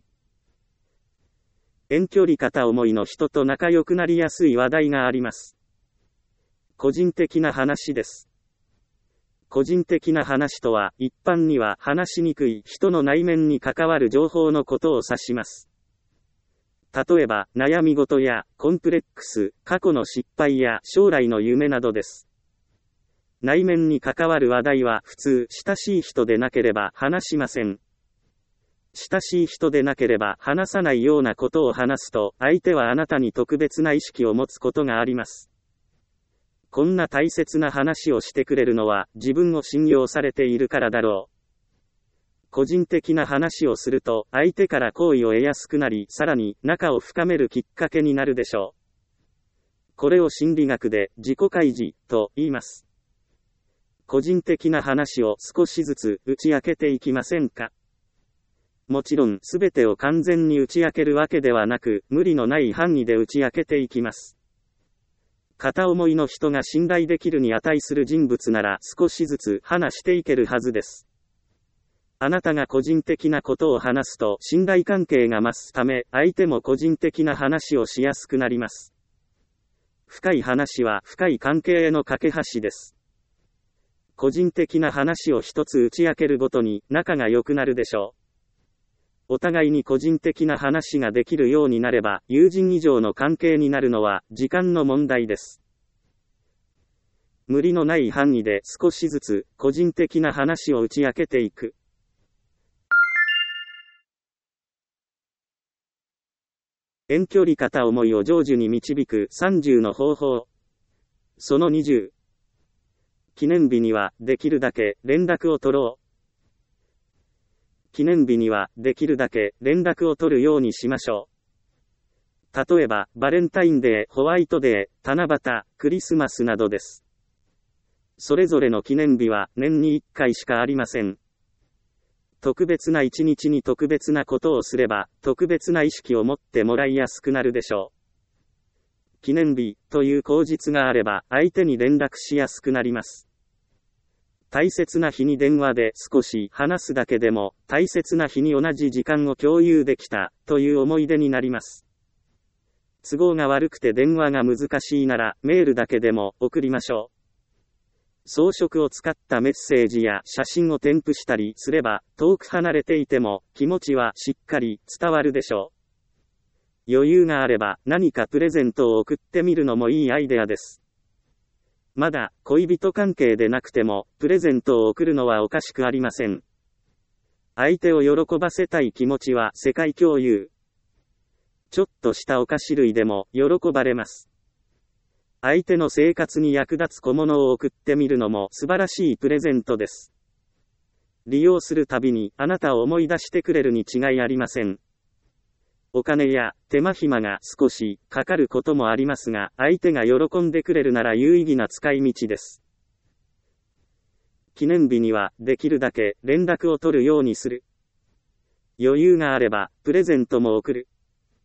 Speaker 1: 遠距離片思いの人と仲良くなりやすい話題があります。個人的な話です。個人的な話とは、一般には話しにくい人の内面に関わる情報のことを指します。例えば、悩み事やコンプレックス、過去の失敗や将来の夢などです。内面に関わる話題は普通、親しい人でなければ話しません。親しい人でなければ話さないようなことを話すと、相手はあなたに特別な意識を持つことがあります。こんな大切な話をしてくれるのは自分を信用されているからだろう。個人的な話をすると相手から好意を得やすくなり、さらに仲を深めるきっかけになるでしょう。これを心理学で自己開示と言います。個人的な話を少しずつ打ち明けていきませんか？ もちろんすべてを完全に打ち明けるわけではなく、無理のない範囲で打ち明けていきます。片思いの人が信頼できるに値する人物なら少しずつ話していけるはずです。あなたが個人的なことを話すと信頼関係が増すため、相手も個人的な話をしやすくなります。深い話は深い関係への架け橋です。個人的な話を一つ打ち明けるごとに仲が良くなるでしょう。お互いに個人的な話ができるようになれば、友人以上の関係になるのは時間の問題です。無理のない範囲で少しずつ個人的な話を打ち明けていく。遠距離片思いを成就に導くさんじゅうの方法。そのにじゅう。記念日にはできるだけ連絡を取ろう。記念日にはできるだけ連絡を取るようにしましょう。例えば、バレンタインデー、ホワイトデー、七夕、クリスマスなどです。それぞれの記念日は年にいっかいしかありません。特別な一日に特別なことをすれば、特別な意識を持ってもらいやすくなるでしょう。記念日という口実があれば、相手に連絡しやすくなります。大切な日に電話で少し話すだけでも、大切な日に同じ時間を共有できたという思い出になります。都合が悪くて電話が難しいなら、メールだけでも送りましょう。装飾を使ったメッセージや写真を添付したりすれば、遠く離れていても気持ちはしっかり伝わるでしょう。余裕があれば何かプレゼントを送ってみるのもいいアイデアです。まだ恋人関係でなくても、プレゼントを送るのはおかしくありません。相手を喜ばせたい気持ちは世界共有。ちょっとしたお菓子類でも喜ばれます。相手の生活に役立つ小物を送ってみるのも素晴らしいプレゼントです。利用するたびにあなたを思い出してくれるに違いありません。お金や手間暇が少しかかることもありますが、相手が喜んでくれるなら有意義な使い道です。記念日にはできるだけ連絡を取るようにする。余裕があればプレゼントも送る。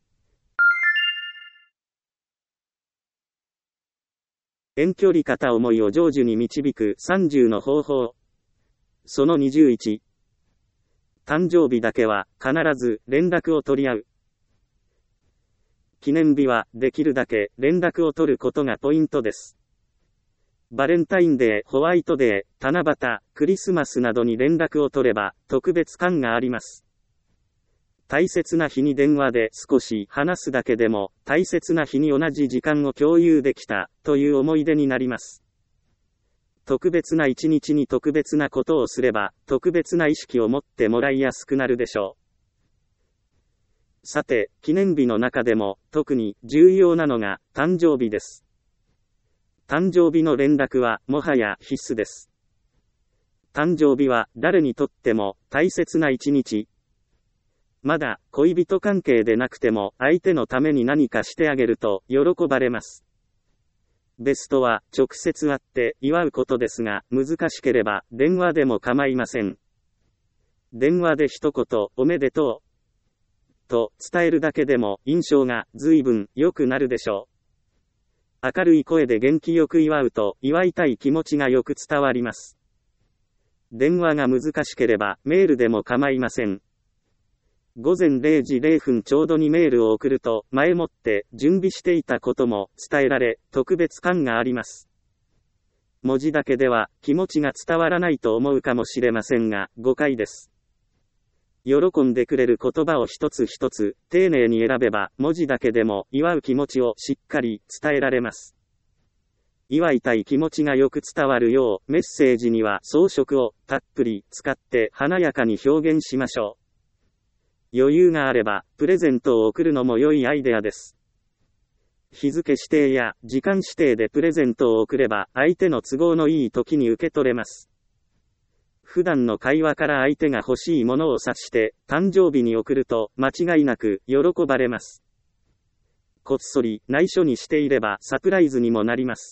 Speaker 1: 遠距離片思いを成就に導くさんじゅうの方法。そのにじゅういち。誕生日だけは必ず連絡を取り合う。記念日はできるだけ連絡を取ることがポイントです。バレンタインデー、ホワイトデー、七夕、クリスマスなどに連絡を取れば特別感があります。大切な日に電話で少し話すだけでも、大切な日に同じ時間を共有できたという思い出になります。特別な一日に特別なことをすれば、特別な意識を持ってもらいやすくなるでしょう。さて、記念日の中でも特に重要なのが誕生日です。誕生日の連絡はもはや必須です。誕生日は誰にとっても大切な一日。まだ恋人関係でなくても相手のために何かしてあげると喜ばれます。ベストは直接会って祝うことですが、難しければ電話でも構いません。電話で一言おめでとうと伝えるだけでも印象が随分良くなるでしょう。明るい声で元気よく祝うと祝いたい気持ちがよく伝わります。電話が難しければメールでも構いません。ごぜんれいじれいふんちょうどにメールを送ると、前もって準備していたことも伝えられ、特別感があります。文字だけでは気持ちが伝わらないと思うかもしれませんが、誤解です。喜んでくれる言葉を一つ一つ丁寧に選べば、文字だけでも祝う気持ちをしっかり伝えられます。祝いたい気持ちがよく伝わるよう、メッセージには装飾をたっぷり使って華やかに表現しましょう。余裕があれば、プレゼントを送るのも良いアイデアです。日付指定や時間指定でプレゼントを送れば、相手の都合のいい時に受け取れます。普段の会話から相手が欲しいものを察して、誕生日に送ると、間違いなく喜ばれます。こっそり内緒にしていればサプライズにもなります。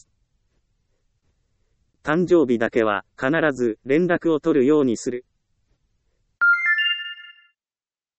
Speaker 1: 誕生日だけは必ず連絡を取るようにする。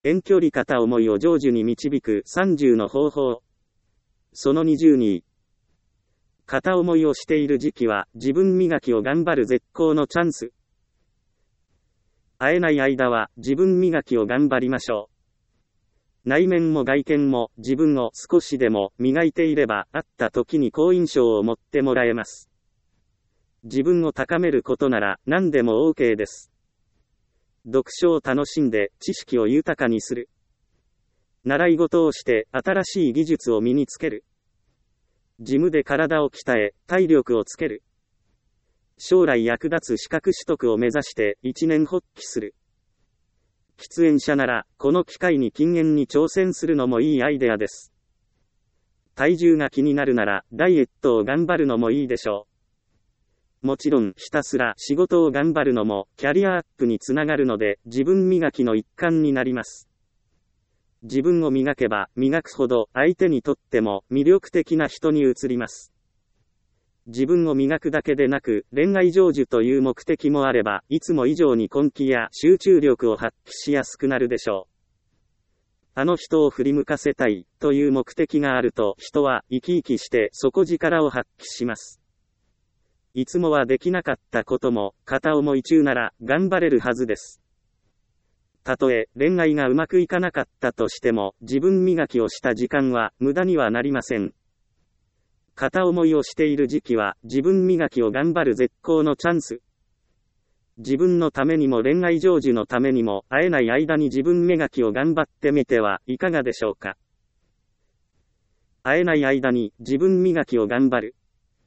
Speaker 1: 遠距離片思いを成就に導くさんじゅうの方法。そのにじゅうに。片思いをしている時期は自分磨きを頑張る絶好のチャンス。会えない間は自分磨きを頑張りましょう。内面も外見も自分を少しでも磨いていれば会った時に好印象を持ってもらえます。自分を高めることなら何でも OK です。読書を楽しんで知識を豊かにする。習い事をして新しい技術を身につける。ジムで体を鍛え、体力をつける。将来役立つ資格取得を目指して一年発起する。喫煙者なら、この機会に禁煙に挑戦するのもいいアイデアです。体重が気になるなら、ダイエットを頑張るのもいいでしょう。もちろん、ひたすら仕事を頑張るのも、キャリアアップにつながるので、自分磨きの一環になります。自分を磨けば、磨くほど、相手にとっても、魅力的な人に移ります。自分を磨くだけでなく、恋愛成就という目的もあれば、いつも以上に根気や集中力を発揮しやすくなるでしょう。あの人を振り向かせたい、という目的があると、人は生き生きして底力を発揮します。いつもはできなかったことも、片思い中なら、頑張れるはずです。たとえ、恋愛がうまくいかなかったとしても、自分磨きをした時間は、無駄にはなりません。片思いをしている時期は、自分磨きを頑張る絶好のチャンス。自分のためにも恋愛成就のためにも、会えない間に自分磨きを頑張ってみてはいかがでしょうか。会えない間に、自分磨きを頑張る。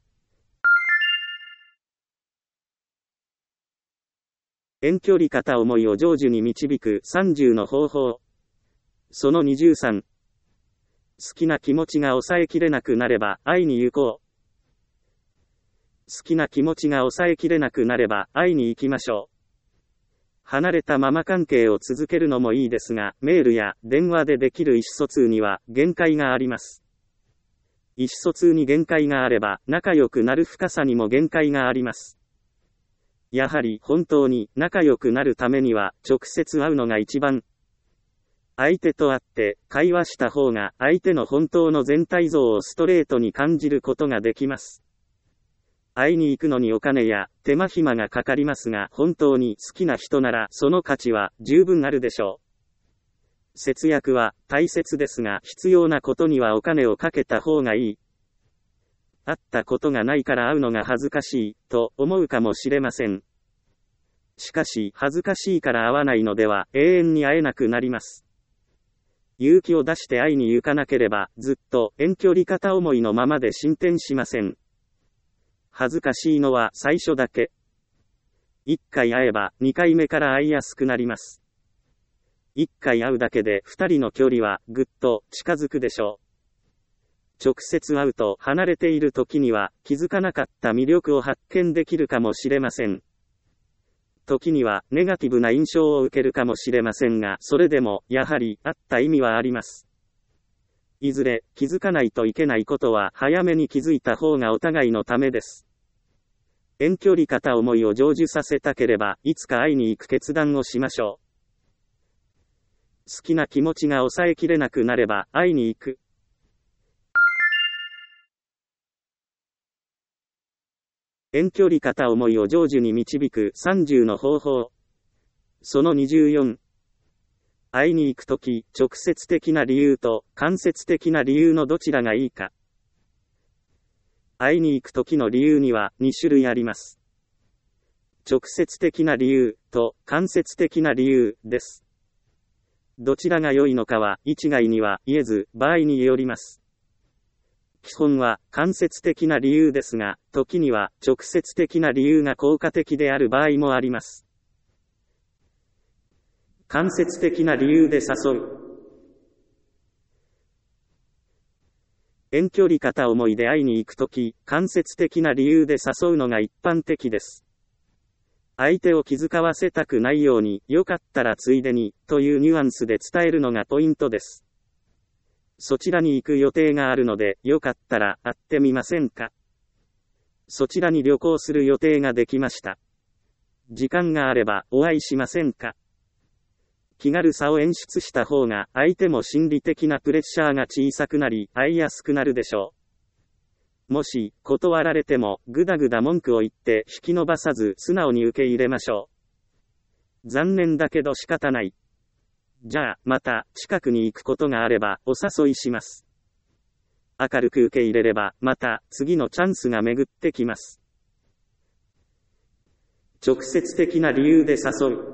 Speaker 1: 遠距離片思いを成就に導くさんじゅうの方法。そのにじゅうさん。好きな気持ちが抑えきれなくなれば会いに行こう。好きな気持ちが抑えきれなくなれば会いに行きましょう。離れたまま関係を続けるのもいいですが、メールや電話でできる意思疎通には限界があります。意思疎通に限界があれば、仲良くなる深さにも限界があります。やはり本当に仲良くなるためには直接会うのが一番。相手と会って会話した方が相手の本当の全体像をストレートに感じることができます。会いに行くのにお金や手間暇がかかりますが、本当に好きな人ならその価値は十分あるでしょう。節約は大切ですが、必要なことにはお金をかけた方がいい。会ったことがないから会うのが恥ずかしい、と思うかもしれません。しかし、恥ずかしいから会わないのでは、永遠に会えなくなります。勇気を出して会いに行かなければ、ずっと遠距離片思いのままで進展しません。恥ずかしいのは最初だけ。一回会えば、二回目から会いやすくなります。一回会うだけで二人の距離はぐっと近づくでしょう。直接会うと離れている時には気づかなかった魅力を発見できるかもしれません。時にはネガティブな印象を受けるかもしれませんが、それでもやはり会った意味はあります。いずれ気づかないといけないことは早めに気づいた方がお互いのためです。遠距離片思いを成就させたければ、いつか会いに行く決断をしましょう。好きな気持ちが抑えきれなくなれば会いに行く。遠距離片思いを成就に導くさんじゅうの方法。そのにじゅうよん。会いに行くとき、直接的な理由と間接的な理由のどちらがいいか。会いに行くときの理由にはに種類あります。直接的な理由と間接的な理由です。どちらが良いのかは一概には言えず、場合によります。基本は間接的な理由ですが、時には直接的な理由が効果的である場合もあります。間接的な理由で誘う。遠距離片思いで会いに行くとき、間接的な理由で誘うのが一般的です。相手を気遣わせたくないように、よかったらついでに、というニュアンスで伝えるのがポイントです。そちらに行く予定があるので、よかったら会ってみませんか。そちらに旅行する予定ができました。時間があればお会いしませんか。 気軽さを演出した方が、相手も心理的なプレッシャーが小さくなり、会いやすくなるでしょう。もし、断られても、ぐだぐだ文句を言って、引き伸ばさず、素直に受け入れましょう。残念だけど仕方ない。じゃあ、また、近くに行くことがあれば、お誘いします。明るく受け入れれば、また、次のチャンスが巡ってきます。直接的な理由で誘う。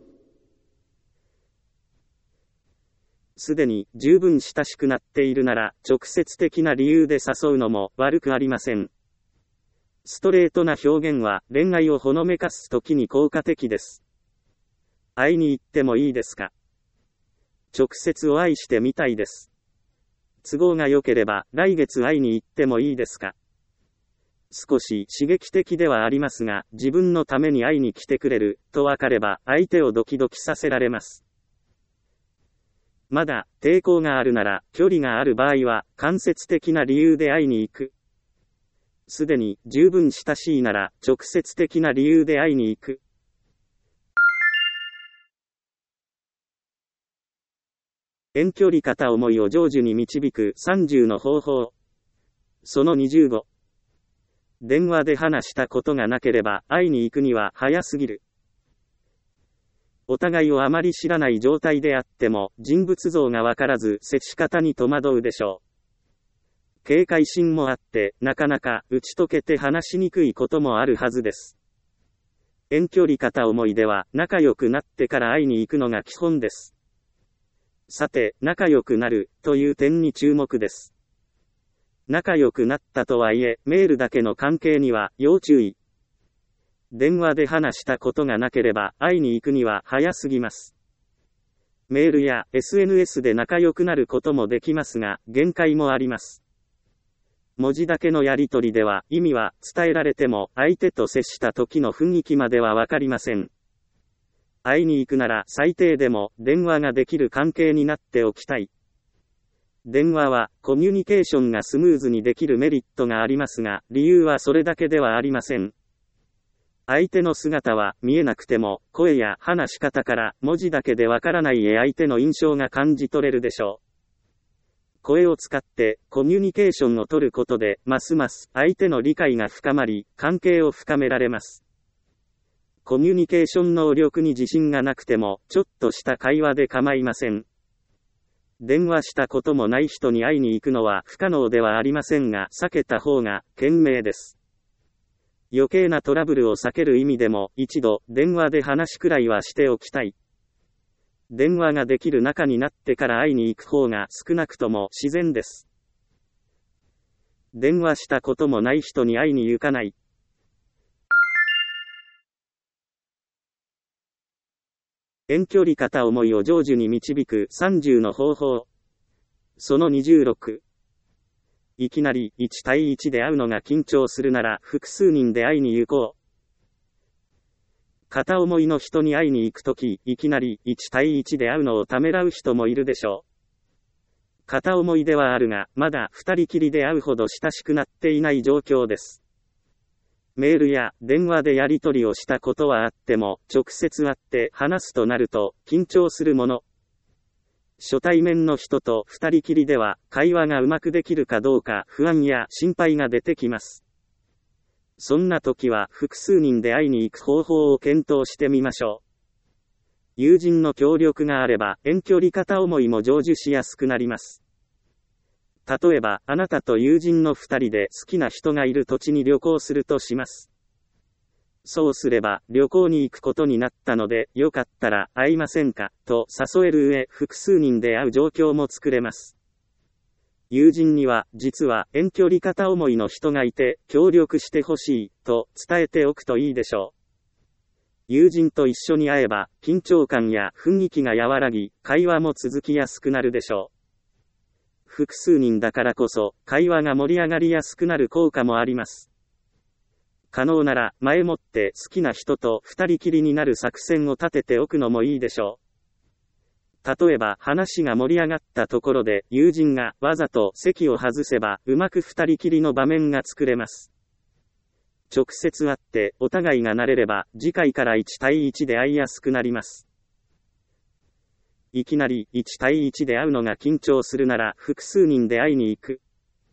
Speaker 1: すでに十分親しくなっているなら、直接的な理由で誘うのも悪くありません。ストレートな表現は恋愛をほのめかすときに効果的です。会いに行ってもいいですか？直接お会いしてみたいです。都合が良ければ来月会いに行ってもいいですか？少し刺激的ではありますが、自分のために会いに来てくれるとわかれば相手をドキドキさせられます。まだ抵抗があるなら、距離がある場合は間接的な理由で会いに行く。すでに十分親しいなら直接的な理由で会いに行く。遠距離片思いを成就に導くさんじゅうの方法。そのにじゅうご。電話で話したことがなければ会いに行くには早すぎる。お互いをあまり知らない状態であっても人物像がわからず接し方に戸惑うでしょう。警戒心もあってなかなか打ち解けて話しにくいこともあるはずです。遠距離片思いでは仲良くなってから会いに行くのが基本です。さて、仲良くなるという点に注目です。仲良くなったとはいえ、メールだけの関係には要注意。電話で話したことがなければ会いに行くには早すぎます。メールや エスエヌエス で仲良くなることもできますが、限界もあります。文字だけのやり取りでは意味は伝えられても相手と接した時の雰囲気まではわかりません。会いに行くなら最低でも電話ができる関係になっておきたい。電話はコミュニケーションがスムーズにできるメリットがありますが、理由はそれだけではありません。相手の姿は見えなくても、声や話し方から文字だけでわからない相手の印象が感じ取れるでしょう。声を使ってコミュニケーションを取ることで、ますます相手の理解が深まり、関係を深められます。コミュニケーション能力に自信がなくても、ちょっとした会話で構いません。電話したこともない人に会いに行くのは不可能ではありませんが、避けた方が賢明です。余計なトラブルを避ける意味でも、一度電話で話くらいはしておきたい。電話ができる仲になってから会いに行く方が少なくとも自然です。電話したこともない人に会いに行かない。遠距離片思いを成就に導くさんじゅうの方法。そのにじゅうろく。いきなりいち対いちで会うのが緊張するなら複数人で会いに行こう。片思いの人に会いに行くとき、いきなりいち対いちで会うのをためらう人もいるでしょう。片思いではあるが、まだ二人きりで会うほど親しくなっていない状況です。メールや電話でやり取りをしたことはあっても、直接会って話すとなると、緊張するもの。初対面の人と二人きりでは、会話がうまくできるかどうか不安や心配が出てきます。そんな時は複数人で会いに行く方法を検討してみましょう。友人の協力があれば、遠距離片思いも成就しやすくなります。例えば、あなたと友人の二人で好きな人がいる土地に旅行するとします。そうすれば、旅行に行くことになったので、よかったら会いませんか、と誘える上、複数人で会う状況も作れます。友人には、実は遠距離片思いの人がいて、協力してほしい、と伝えておくといいでしょう。友人と一緒に会えば、緊張感や雰囲気が和らぎ、会話も続きやすくなるでしょう。複数人だからこそ、会話が盛り上がりやすくなる効果もあります。可能なら、前もって好きな人と二人きりになる作戦を立てておくのもいいでしょう。例えば、話が盛り上がったところで、友人がわざと席を外せば、うまく二人きりの場面が作れます。直接会って、お互いが慣れれば、次回からいち対いちで会いやすくなります。 いきなりいちたいいちで会うのが緊張するなら複数人で会いに行く。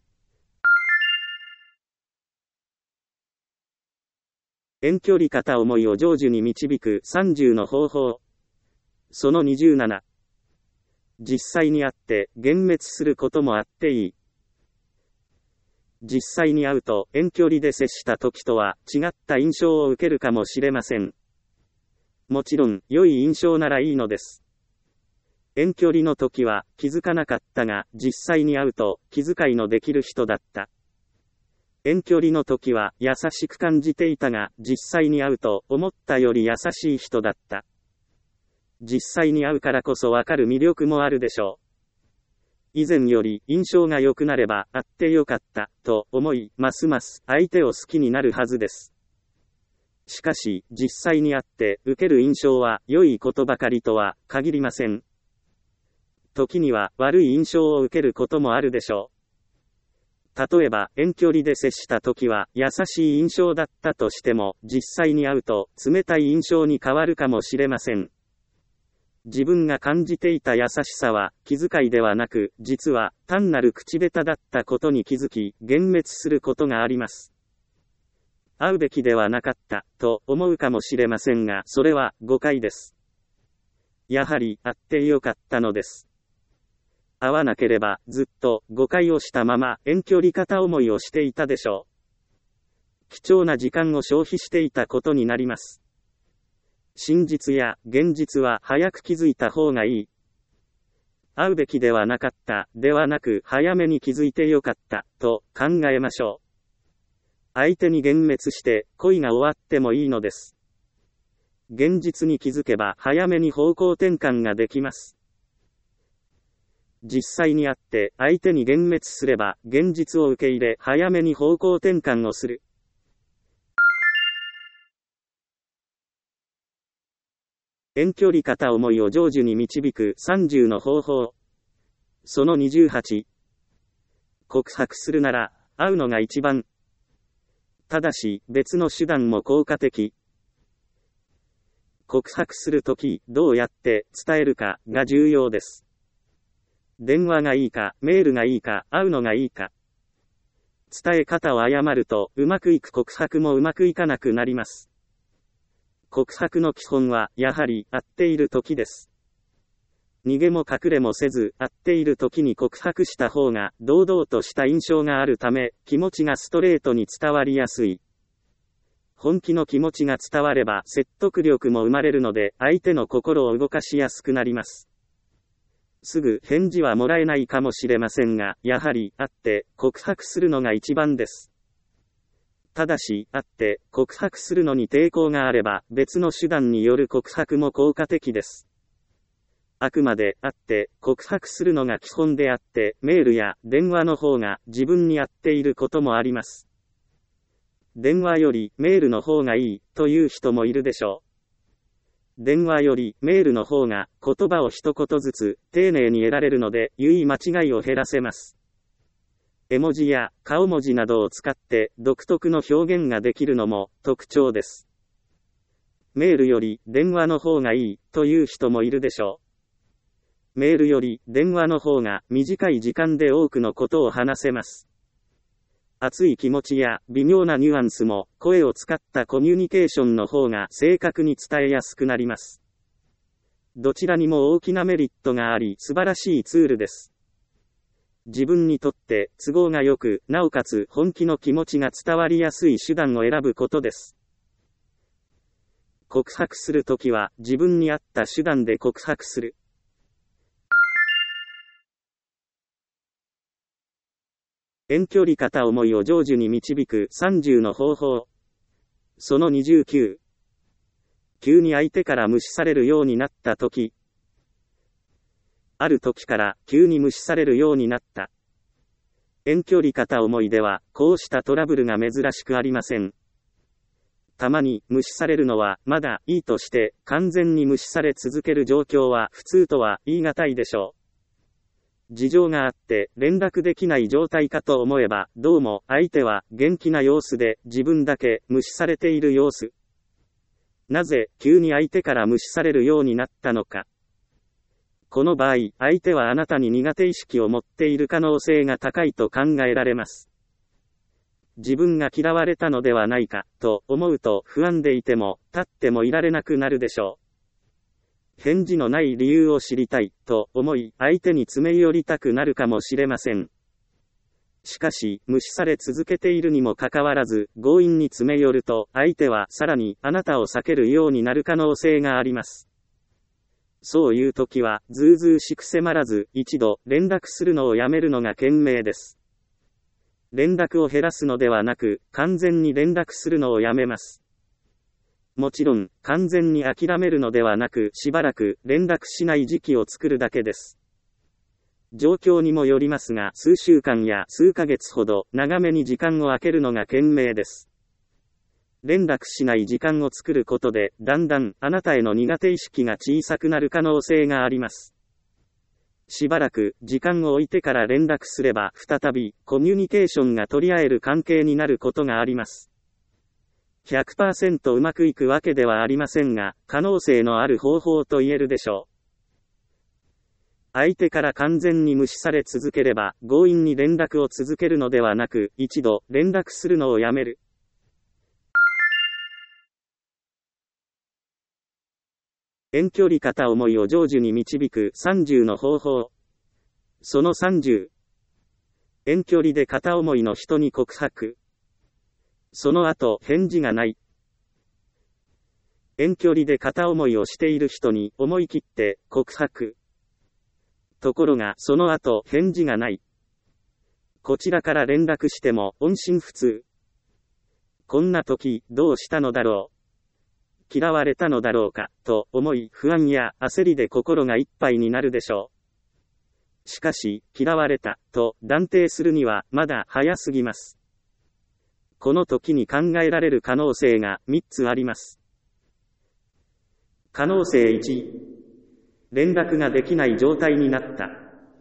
Speaker 1: 遠距離片思いを成就に導くさんじゅうの方法。そのにじゅうなな。実際に会って幻滅することもあっていい。実際に会うと遠距離で接した時とは違った印象を受けるかもしれません。もちろん良い印象ならいいのです。遠距離の時は気づかなかったが実際に会うと気遣いのできる人だった。遠距離の時は優しく感じていたが実際に会うと思ったより優しい人だった。実際に会うからこそわかる魅力もあるでしょう。以前より印象が良くなれば会ってよかったと思い、ますます相手を好きになるはずです。しかし実際に会って受ける印象は良いことばかりとは限りません。時には悪い印象を受けることもあるでしょう。例えば遠距離で接した時は優しい印象だったとしても実際に会うと冷たい印象に変わるかもしれません。自分が感じていた優しさは気遣いではなく実は単なる口下手だったことに気づき幻滅することがあります。会うべきではなかったと思うかもしれませんがそれは誤解です。やはり会ってよかったのです。会わなければずっと誤解をしたまま遠距離片思いをしていたでしょう。貴重な時間を消費していたことになります。真実や現実は早く気づいた方がいい。会うべきではなかったではなく早めに気づいてよかったと考えましょう。相手に幻滅して恋が終わってもいいのです。現実に気づけば早めに方向転換ができます。実際に会って相手に幻滅すれば現実を受け入れ早めに方向転換をする。遠距離片思いを成就に導くさんじゅうの方法。そのにじゅうはち。告白するなら会うのが一番。ただし別の手段も効果的。告白するときどうやって伝えるかが重要です。電話がいいかメールがいいか会うのがいいか。伝え方を誤るとうまくいく告白もうまくいかなくなります。告白の基本はやはり会っている時です。逃げも隠れもせず会っている時に告白した方が堂々とした印象があるため気持ちがストレートに伝わりやすい。本気の気持ちが伝われば説得力も生まれるので相手の心を動かしやすくなります。すぐ返事はもらえないかもしれませんが、やはり会って告白するのが一番です。ただし、会って告白するのに抵抗があれば、別の手段による告白も効果的です。あくまで会って告白するのが基本であって、メールや電話の方が自分に合っていることもあります。電話よりメールの方がいいという人もいるでしょう。電話よりメールの方が言葉を一言ずつ丁寧に得られるので、言い間違いを減らせます。絵文字や顔文字などを使って独特の表現ができるのも特徴です。メールより電話の方がいいという人もいるでしょう。メールより電話の方が短い時間で多くのことを話せます。熱い気持ちや微妙なニュアンスも声を使ったコミュニケーションの方が正確に伝えやすくなります。どちらにも大きなメリットがあり素晴らしいツールです。自分にとって都合がよく、なおかつ本気の気持ちが伝わりやすい手段を選ぶことです。告白するときは自分に合った手段で告白する。遠距離片思いを成就に導くさんじゅうの方法。そのにじゅうきゅう。急に相手から無視されるようになったとき。ある時から急に無視されるようになった。遠距離片思いではこうしたトラブルが珍しくありません。たまに無視されるのはまだいいとして完全に無視され続ける状況は普通とは言い難いでしょう。事情があって連絡できない状態かと思えばどうも相手は元気な様子で自分だけ無視されている様子。なぜ急に相手から無視されるようになったのか。 この場合、相手はあなたに苦手意識を持っている可能性が高いと考えられます。自分が嫌われたのではないか、と思うと不安でいても、立ってもいられなくなるでしょう。返事のない理由を知りたい、と思い、相手に詰め寄りたくなるかもしれません。しかし、無視され続けているにもかかわらず、強引に詰め寄ると、相手はさらにあなたを避けるようになる可能性があります。そういう時は、ずうずうしく迫らず、一度、連絡するのをやめるのが賢明です。連絡を減らすのではなく、完全に連絡するのをやめます。もちろん、完全に諦めるのではなく、しばらく連絡しない時期を作るだけです。状況にもよりますが、数週間や数ヶ月ほど長めに時間を空けるのが賢明です。連絡しない時間を作ることで、だんだんあなたへの苦手意識が小さくなる可能性があります。しばらく時間を置いてから連絡すれば、再びコミュニケーションが取り合える関係になることがあります。ひゃくパーセント うまくいくわけではありませんが、可能性のある方法と言えるでしょう。相手から完全に無視され続ければ、強引に連絡を続けるのではなく、一度連絡するのをやめる。遠距離片思いを成就に導くさんじゅうの方法。そのさんじゅう。遠距離で片思いの人に告白。その後、返事がない。遠距離で片思いをしている人に思い切って告白。ところが、その後、返事がない。こちらから連絡しても、音信不通。こんな時、どうしたのだろう。嫌われたのだろうか、と思い、不安や焦りで心がいっぱいになるでしょう。しかし、嫌われた、と断定するには、まだ早すぎます。この時に考えられる可能性がみっつあります。可能性いち。連絡ができない状態になった。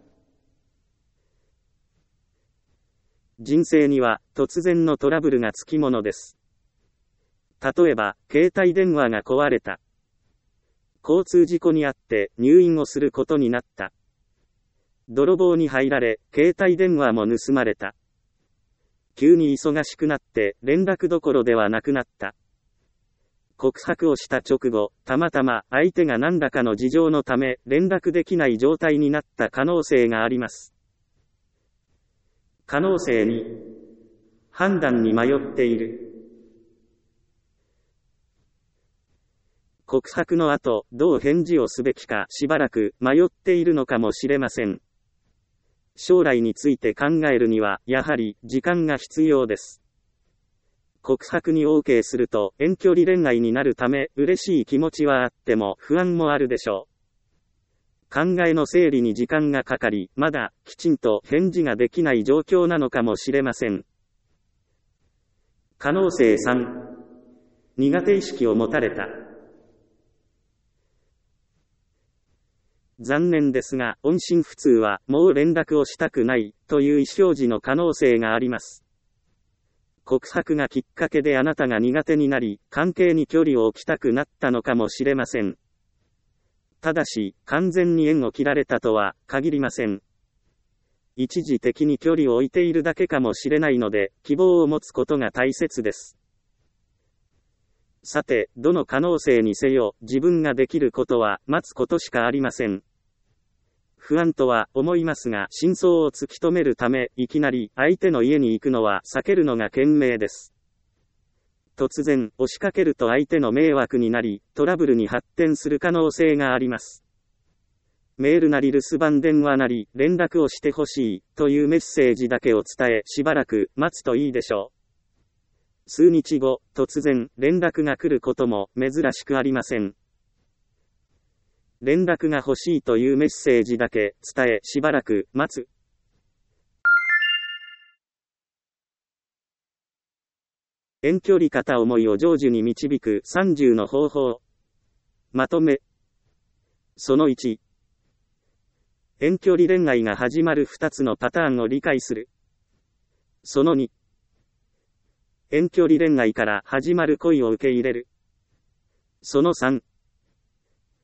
Speaker 1: 人生には突然のトラブルがつきものです。例えば、携帯電話が壊れた。交通事故に遭って入院をすることになった。泥棒に入られ、携帯電話も盗まれた。急に忙しくなって連絡どころではなくなった。告白をした直後、たまたま相手が何らかの事情のため連絡できない状態になった可能性があります。可能性に、判断に迷っている。告白の後、どう返事をすべきかしばらく迷っているのかもしれません。将来について考えるには、やはり時間が必要です。告白に OK すると遠距離恋愛になるため嬉しい気持ちはあっても不安もあるでしょう。考えの整理に時間がかかり、まだきちんと返事ができない状況なのかもしれません。可能性さん。苦手意識を持たれた。残念ですが、音信不通はもう連絡をしたくないという意思表示の可能性があります。告白がきっかけであなたが苦手になり、関係に距離を置きたくなったのかもしれません。ただし、完全に縁を切られたとは限りません。一時的に距離を置いているだけかもしれないので、希望を持つことが大切です。さて、どの可能性にせよ、自分ができることは待つことしかありません。不安とは思いますが、真相を突き止めるため、いきなり相手の家に行くのは避けるのが賢明です。突然、押しかけると相手の迷惑になり、トラブルに発展する可能性があります。メールなり留守番電話なり、連絡をしてほしい、というメッセージだけを伝え、しばらく待つといいでしょう。数日後、突然、連絡が来ることも珍しくありません。連絡が欲しいというメッセージだけ伝え、しばらく待つ。遠距離片思いを成就に導くさんじゅうの方法。まとめ。そのいち。遠距離恋愛が始まるふたつのパターンを理解する。そのに。遠距離恋愛から始まる恋を受け入れる。そのさん。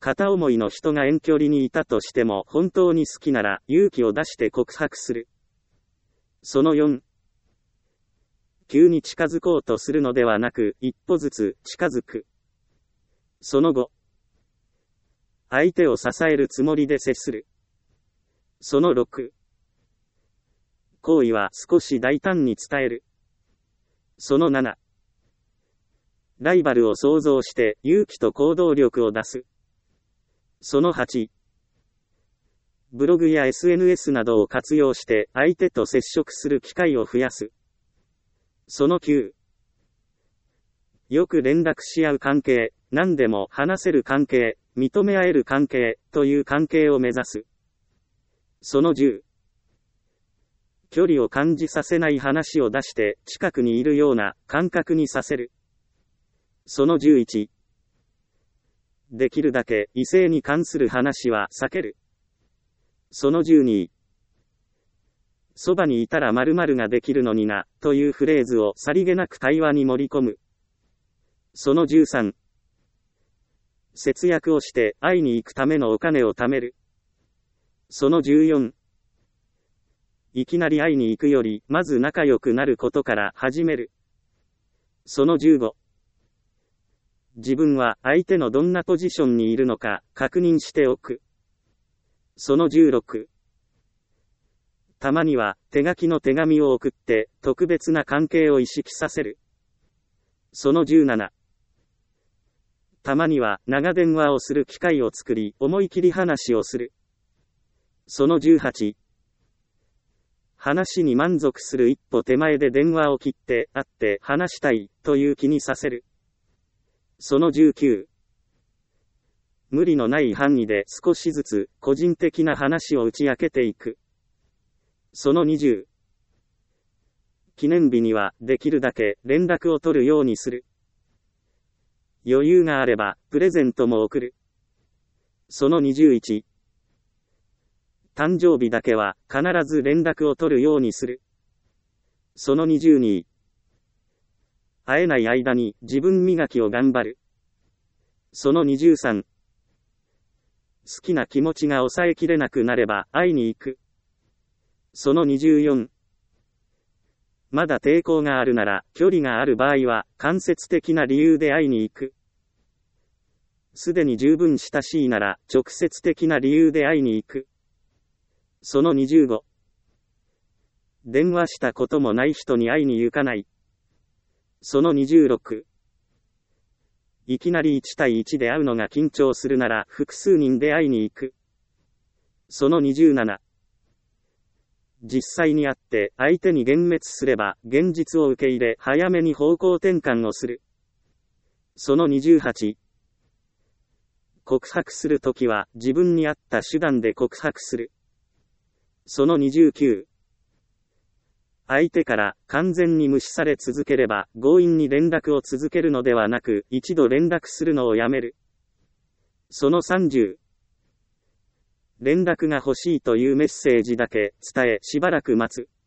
Speaker 1: 片思いの人が遠距離にいたとしても本当に好きなら勇気を出して告白する。そのよん、急に近づこうとするのではなく、一歩ずつ近づく。そのご、相手を支えるつもりで接する。そのろく、好意は少し大胆に伝える。そのなな、ライバルを想像して勇気と行動力を出す。そのはち、ブログや エスエヌエス などを活用して相手と接触する機会を増やす。そのきゅう、よく連絡し合う関係、何でも話せる関係、認め合える関係という関係を目指す。そのじゅう、距離を感じさせない話を出して近くにいるような感覚にさせる。そのじゅういち、できるだけ異性に関する話は避ける。そのじゅうに、そばにいたら〇〇ができるのにな、というフレーズをさりげなく対話に盛り込む。そのじゅうさん、節約をして会いに行くためのお金を貯める。そのじゅうよん、いきなり会いに行くより、まず仲良くなることから始める。そのじゅうご、自分は相手のどんなポジションにいるのか確認しておく。そのじゅうろく、たまには手書きの手紙を送って特別な関係を意識させる。そのじゅうなな、たまには長電話をする機会を作り思い切り話をする。そのじゅうはち、話に満足する一歩手前で電話を切って会って話したいという気にさせる。そのじゅうきゅう、無理のない範囲で少しずつ個人的な話を打ち明けていく。そのにじゅう、記念日にはできるだけ連絡を取るようにする。余裕があればプレゼントも送る。そのにじゅういち、誕生日だけは必ず連絡を取るようにする。そのにじゅうに、会えない間に自分磨きを頑張る。そのにじゅうさん、好きな気持ちが抑えきれなくなれば会いに行く。そのにじゅうよん、まだ抵抗があるなら距離がある場合は間接的な理由で会いに行く。すでに十分親しいなら直接的な理由で会いに行く。そのにじゅうご、電話したこともない人に会いに行かない。そのにじゅうろく、いきなりいち対いちで会うのが緊張するなら複数人で会いに行く。そのにじゅうなな、実際に会って相手に幻滅すれば現実を受け入れ早めに方向転換をする。そのにじゅうはち、告白するときは自分に合った手段で告白する。そのにじゅうきゅう、相手から完全に無視され続ければ強引に連絡を続けるのではなく一度連絡するのをやめる。そのさんじゅう、連絡が欲しいというメッセージだけ伝えしばらく待つ。